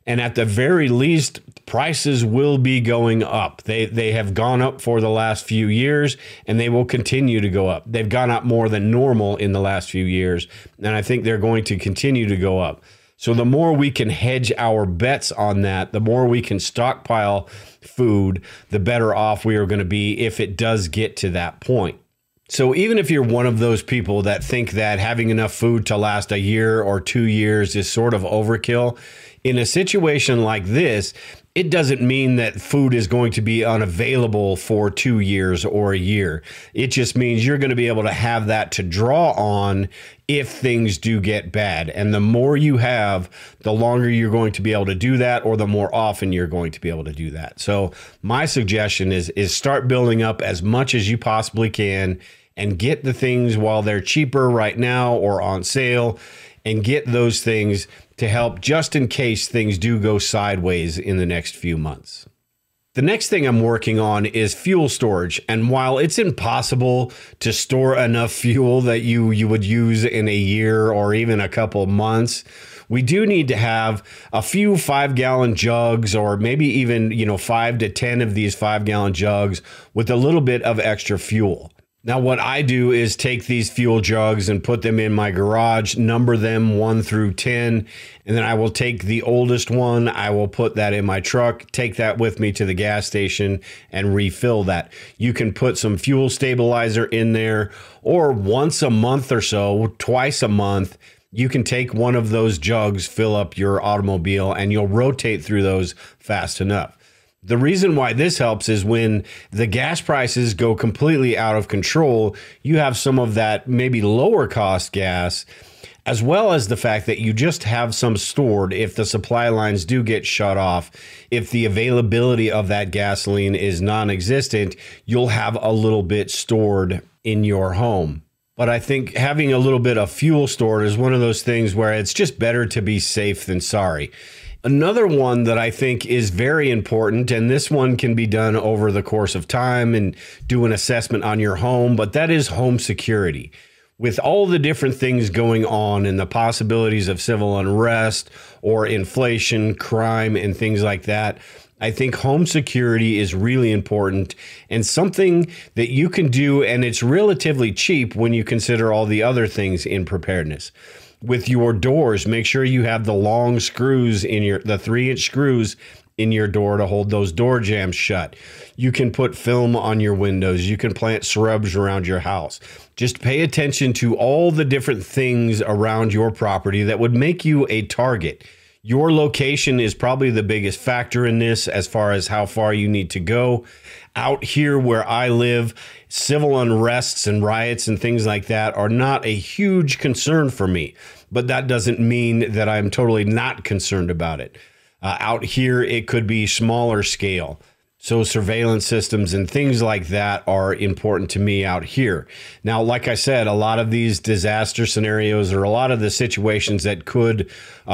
And at the very least, prices will be going up. They have gone up for the last few years, and they will continue to go up. They've gone up more than normal in the last few years, and I think they're going to continue to go up. So the more we can hedge our bets on that, the more we can stockpile food, the better off we are going to be if it does get to that point. So even if you're one of those people that think that having enough food to last a year or 2 years is sort of overkill, in a situation like this, it doesn't mean that food is going to be unavailable for 2 years or a year. It just means you're going to be able to have that to draw on if things do get bad. And the more you have, the longer you're going to be able to do that, or the more often you're going to be able to do that. So my suggestion is start building up as much as you possibly can and get the things while they're cheaper right now or on sale, and get those things to help just in case things do go sideways in the next few months. The next thing I'm working on is fuel storage. And while it's impossible to store enough fuel that you would use in a year or even a couple months, we do need to have a few 5-gallon jugs, or maybe even, 5 to 10 of these 5-gallon jugs with a little bit of extra fuel. Now, what I do is take these fuel jugs and put them in my garage, number them 1 through 10, and then I will take the oldest one, I will put that in my truck, take that with me to the gas station and refill that. You can put some fuel stabilizer in there, or once a month or so, twice a month, you can take one of those jugs, fill up your automobile, and you'll rotate through those fast enough. The reason why this helps is when the gas prices go completely out of control, you have some of that maybe lower cost gas, as well as the fact that you just have some stored if the supply lines do get shut off. If the availability of that gasoline is non-existent, you'll have a little bit stored in your home. But I think having a little bit of fuel stored is one of those things where it's just better to be safe than sorry. Another one that I think is very important, and this one can be done over the course of time and do an assessment on your home, but that is home security. With all the different things going on and the possibilities of civil unrest or inflation, crime, and things like that, I think home security is really important and something that you can do, and it's relatively cheap when you consider all the other things in preparedness. With your doors, make sure you have the long screws the 3-inch screws in your door to hold those door jambs shut. You can put film on your windows. You can plant shrubs around your house. Just pay attention to all the different things around your property that would make you a target. Your location is probably the biggest factor in this as far as how far you need to go. Out here where I live, civil unrests and riots and things like that are not a huge concern for me, but that doesn't mean that I'm totally not concerned about it. Out here, it could be smaller scale. So surveillance systems and things like that are important to me out here. Now, like I said, a lot of these disaster scenarios or a lot of the situations that could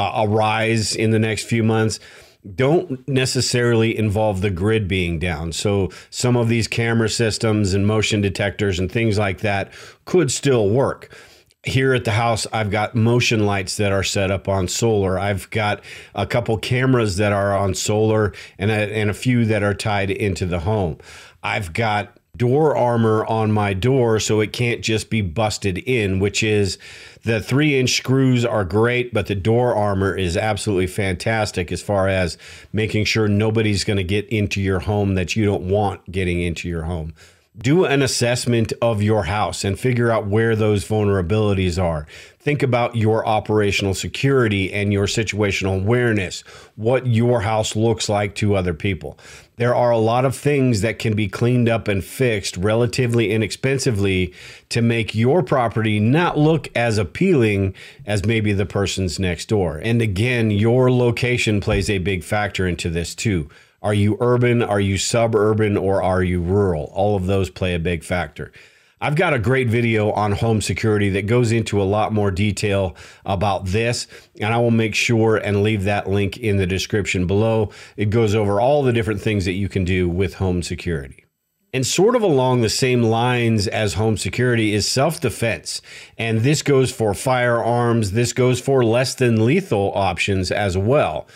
arise in the next few months don't necessarily involve the grid being down. So some of these camera systems and motion detectors and things like that could still work. Here at the house, I've got motion lights that are set up on solar. I've got a couple cameras that are on solar and a few that are tied into the home. I've got door armor on my door so it can't just be busted in, which is the 3-inch screws are great, but the door armor is absolutely fantastic as far as making sure nobody's going to get into your home that you don't want getting into your home. Do an assessment of your house and figure out where those vulnerabilities are. Think about your operational security and your situational awareness, what your house looks like to other people. There are a lot of things that can be cleaned up and fixed relatively inexpensively to make your property not look as appealing as maybe the person's next door. And again, your location plays a big factor into this too. Are you urban? Are you suburban? Or are you rural? All of those play a big factor. I've got a great video on home security that goes into a lot more detail about this, and I will make sure and leave that link in the description below. It goes over all the different things that you can do with home security. And sort of along the same lines as home security is self-defense. And this goes for firearms. This goes for less than lethal options as well.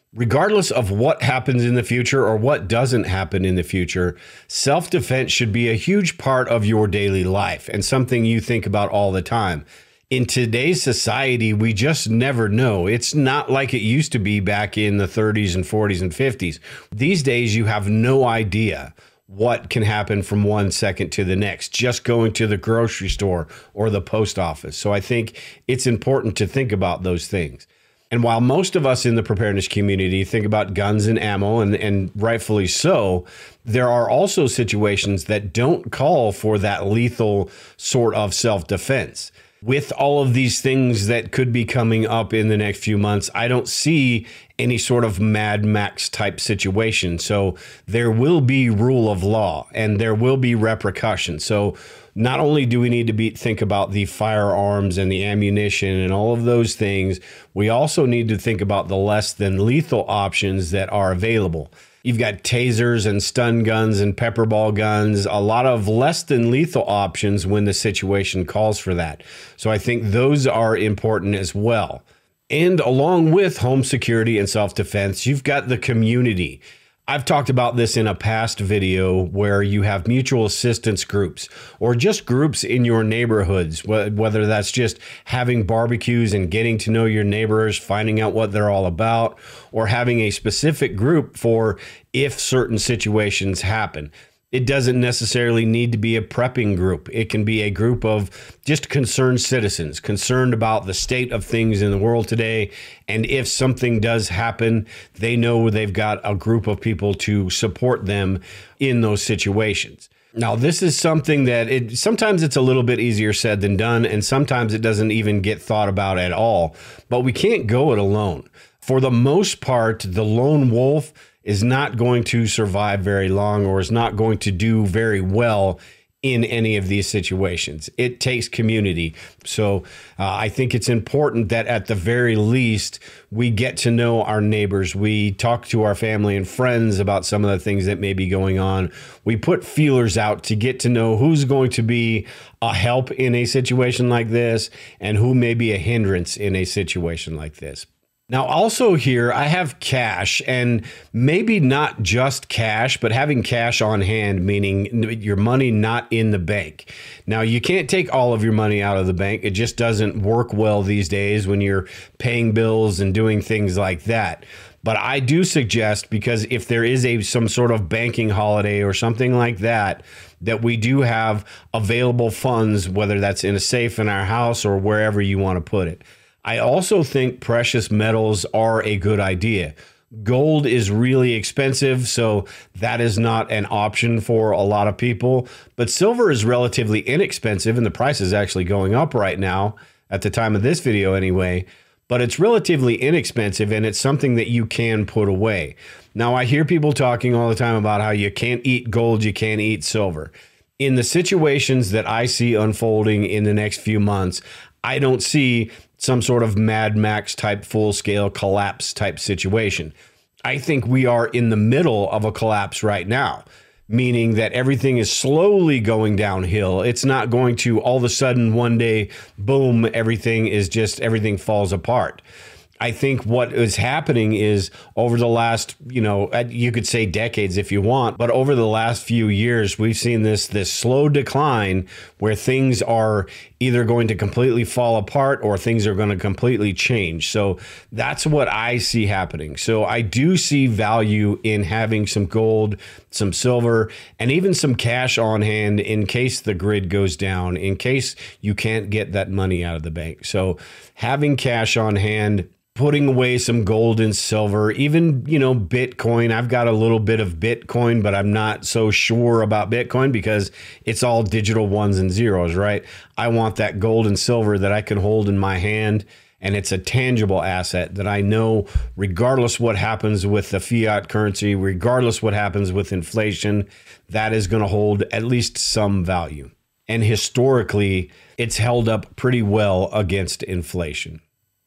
Regardless of what happens in the future or what doesn't happen in the future, self-defense should be a huge part of your daily life and something you think about all the time. In today's society, we just never know. It's not like it used to be back in the 30s and 40s and 50s. These days, you have no idea what can happen from one second to the next, just going to the grocery store or the post office. So I think it's important to think about those things. And while most of us in the preparedness community think about guns and ammo, and rightfully so, there are also situations that don't call for that lethal sort of self-defense. With all of these things that could be coming up in the next few months, I don't see any sort of Mad Max type situation. So there will be rule of law and there will be repercussions. So not only do we need to think about the firearms and the ammunition and all of those things, we also need to think about the less than lethal options that are available. You've got tasers and stun guns and pepper ball guns, a lot of less than lethal options when the situation calls for that. So I think those are important as well. And along with home security and self-defense, you've got the community. I've talked about this in a past video where you have mutual assistance groups or just groups in your neighborhoods, whether that's just having barbecues and getting to know your neighbors, finding out what they're all about, or having a specific group for if certain situations happen. It doesn't necessarily need to be a prepping group. It can be a group of just concerned citizens, concerned about the state of things in the world today. And if something does happen, they know they've got a group of people to support them in those situations. Now, this is something that sometimes it's a little bit easier said than done, and sometimes it doesn't even get thought about at all. But we can't go it alone. For the most part, the lone wolf is not going to survive very long or is not going to do very well in any of these situations. It takes community. So I think it's important that at the very least, we get to know our neighbors. We talk to our family and friends about some of the things that may be going on. We put feelers out to get to know who's going to be a help in a situation like this and who may be a hindrance in a situation like this. Now, also here, I have cash, and maybe not just cash, but having cash on hand, meaning your money not in the bank. Now, you can't take all of your money out of the bank. It just doesn't work well these days when you're paying bills and doing things like that. But I do suggest, because if there is some sort of banking holiday or something like that, that we do have available funds, whether that's in a safe in our house or wherever you want to put it. I also think precious metals are a good idea. Gold is really expensive, so that is not an option for a lot of people. But silver is relatively inexpensive, and the price is actually going up right now at the time of this video anyway. But it's relatively inexpensive, and it's something that you can put away. Now, I hear people talking all the time about how you can't eat gold, you can't eat silver. In the situations that I see unfolding in the next few months, I don't see some sort of Mad Max type full-scale collapse type situation. I think we are in the middle of a collapse right now, meaning that everything is slowly going downhill. It's not going to all of a sudden one day, boom, everything falls apart. I think what is happening is over the last, you could say decades if you want, but over the last few years, we've seen this slow decline where things are either going to completely fall apart or things are going to completely change. So that's what I see happening. So I do see value in having some gold, some silver, and even some cash on hand in case the grid goes down, in case you can't get that money out of the bank. So having cash on hand, putting away some gold and silver, even, Bitcoin. I've got a little bit of Bitcoin, but I'm not so sure about Bitcoin because it's all digital ones and zeros, right? I want that gold and silver that I can hold in my hand, and it's a tangible asset that I know regardless what happens with the fiat currency, regardless what happens with inflation, that is going to hold at least some value. And historically, it's held up pretty well against inflation.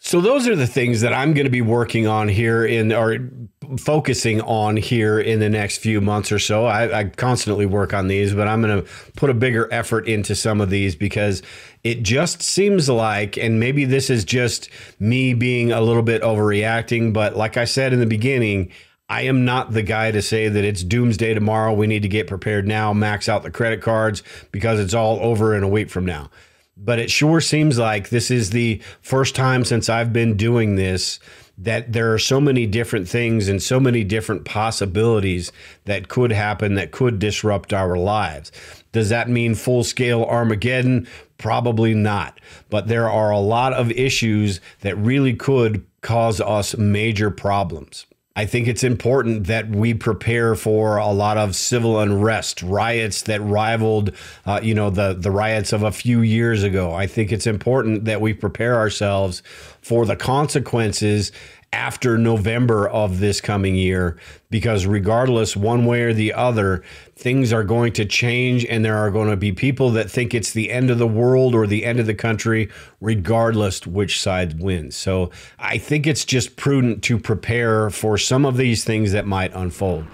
So those are the things that I'm going to be working on here or focusing on here in the next few months or so. I constantly work on these, but I'm going to put a bigger effort into some of these because it just seems like, and maybe this is just me being a little bit overreacting, but like I said in the beginning, I am not the guy to say that it's doomsday tomorrow. We need to get prepared now, max out the credit cards because it's all over in a week from now. But it sure seems like this is the first time since I've been doing this that there are so many different things and so many different possibilities that could happen that could disrupt our lives. Does that mean full-scale Armageddon? Probably not. But there are a lot of issues that really could cause us major problems. I think it's important that we prepare for a lot of civil unrest, riots that rivaled, the riots of a few years ago. I think it's important that we prepare ourselves for the consequences after November of this coming year, because regardless, one way or the other, things are going to change and there are going to be people that think it's the end of the world or the end of the country, regardless which side wins. So I think it's just prudent to prepare for some of these things that might unfold.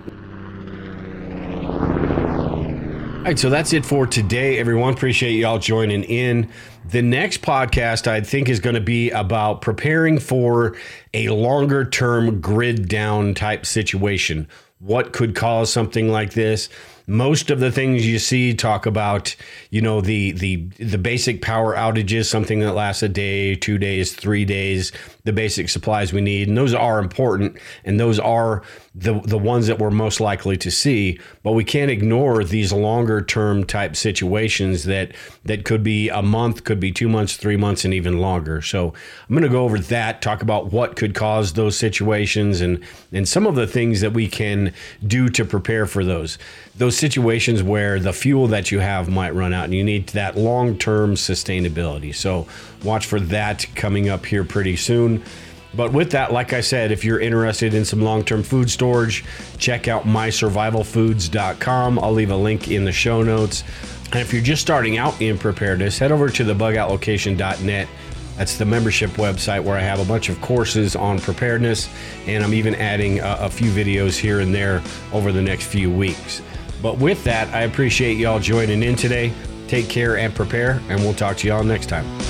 All right, so that's it for today, everyone. Appreciate y'all joining in. The next podcast, I think, is going to be about preparing for a longer-term grid down type situation. What could cause something like this? Most of the things you see talk about, the basic power outages, something that lasts a day, 2 days, 3 days, the basic supplies we need. And those are important. And those are the ones that we're most likely to see. But we can't ignore these longer term type situations that could be a month, could be 2 months, 3 months, and even longer. So I'm going to go over that, talk about what could cause those situations and some of the things that we can do to prepare for those situations where the fuel that you have might run out and you need that long-term sustainability. So watch for that coming up here pretty soon. But with that, like I said, if you're interested in some long-term food storage, check out mysurvivalfoods.com. I'll leave a link in the show notes. And if you're just starting out in preparedness, head over to thebugoutlocation.net. That's the membership website where I have a bunch of courses on preparedness, and I'm even adding a few videos here and there over the next few weeks. But with that, I appreciate y'all joining in today. Take care and prepare, and we'll talk to y'all next time.